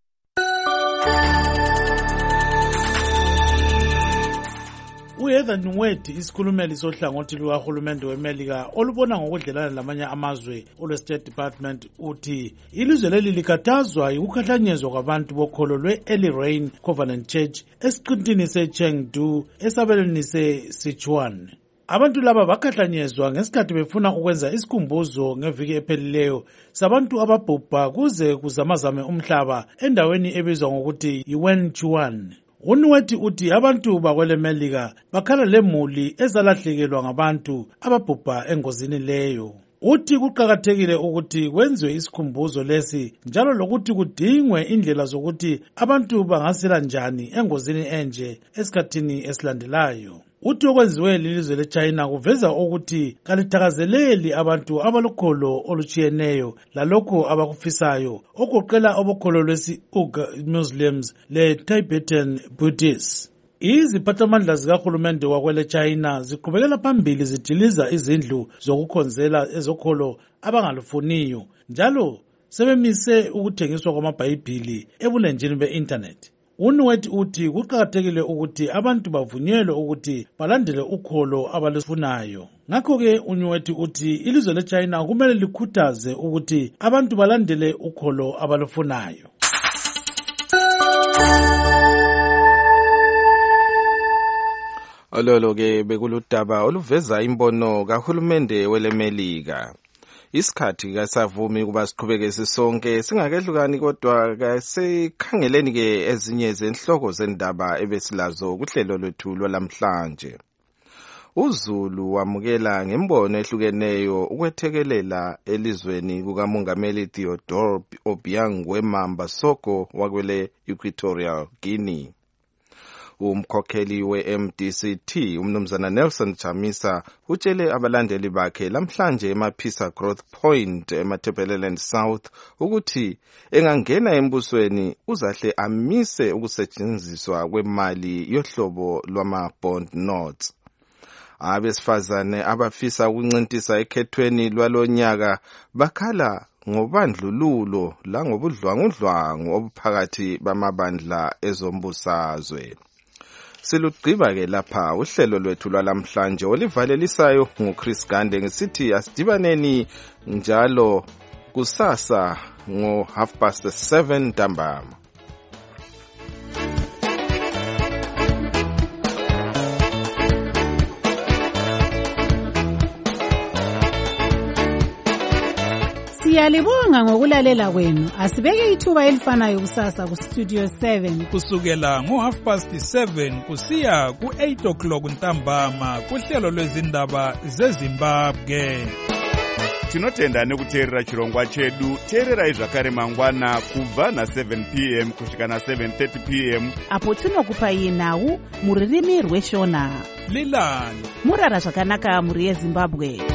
uHeather Nungwedi isikhulumeli sohlangothi lukahulumende weMelika olubona ngokudlelana lamanye amazwe olwe-State Department uthi ilizwe leli likhathazwa yikukhahlanyezwa kwabantu bokholo lwe-Early Rain Covenant Church esiqintini seChengdu esabelweni seSichuan. Abantu laba bakhahlanyezwa ngesikhathi befuna ukwenza isikhumbuzo ngeviki ephelileyo sabantu ababhubha kuze kuzamazame umhlaba endaweni ebizwa ngokuthi yiWenchuan. Unweti uthi abantu bakwele Melika bakhala lemuli ezalahlekelwa ngabantu ababhubha engozini leyo. Uthi kuqakathekile ukuthi kwenziwe isikhumbuzo lesi njalo lokuthi kudingwe indlela zokuthi abantu bangasila njani engozini enje esikhathini esilandelayo. Uthi okwenziwe lilizwe leChina kuveza ukuthi kalithakazeleli abantu abalokholo olutshiyeneyo lalokho abakufisayo, okuqela obokholo lwesi-Uyghur Muslims le-Tibetan Buddhists. Iziphathamandla zikahulumende wakwele China ziqhubekela phambili zidiliza izindlu zokukhonzela ezokholo abangalufuniyo, njalo sebemise ukuthengiswa kwamabhayibhili ebulenjini be-internet. Unweti uthi kuqakathekile ukuthi abantu bavunyelwe ukuthi balandele ukholo abalufunayo. Ngakho-ke Unweti uthi ilizwe leChina kumele likhuthaze ukuthi abantu balandele ukholo abalufunayo. Ololo-ke bekuludaba oluveza imbono kahulumende weleMelika. Isikhathi kasavumi kuba siqhubeke sisonke singakehlukani, kodwa kasekhangeleni-ke ezinye zenhloko zendaba ebesilazo kuhlelo lwethu lwalamhlanje. uZulu wamukela ngembono ehlukeneyo ukwethekelela elizweni kukamongameli Theodore Obiang Nguema Soko wakwele Equatorial Guinea. Umkhokheli we-MDCT umnumzana Nelson Chamisa utshele abalandeli bakhe lamhlanje eMaphisa Growth Point eMatabeleland South ukuthi engangena embusweni uzahle amise ukusetshenziswa kwemali yohlobo lwama-bond notes. Abesifazane abafisa ukuncintisa ekhethweni lwalonyaka bakhala ngobandlululo langobudlwangudlwangu obuphakathi bamabandla ezombusazwe. Silugqiba-ke lapha uhlelo lwethu lwalamhlanje olivalelisayo nguChris Gande ngesithi asidibaneni njalo kusasa ngo7:30 ntambama. Siyalibonga ngokulalela kwenu. Asibeke ithuba elifanayo kusasa ku Studio 7 kusukela ngo7:30 kusiya ku8:00 ntambama kuhlelo lwezindaba zeZimbabwe. Tinotenda nekuteerera chirongwa chedu. Teererai zvakare mangwana kubva na7 p.m. kusvika na7:30 p.m. apo tinokupai nhau muririmi rweshona. Lilani murara zvakanaka muri yeZimbabwe.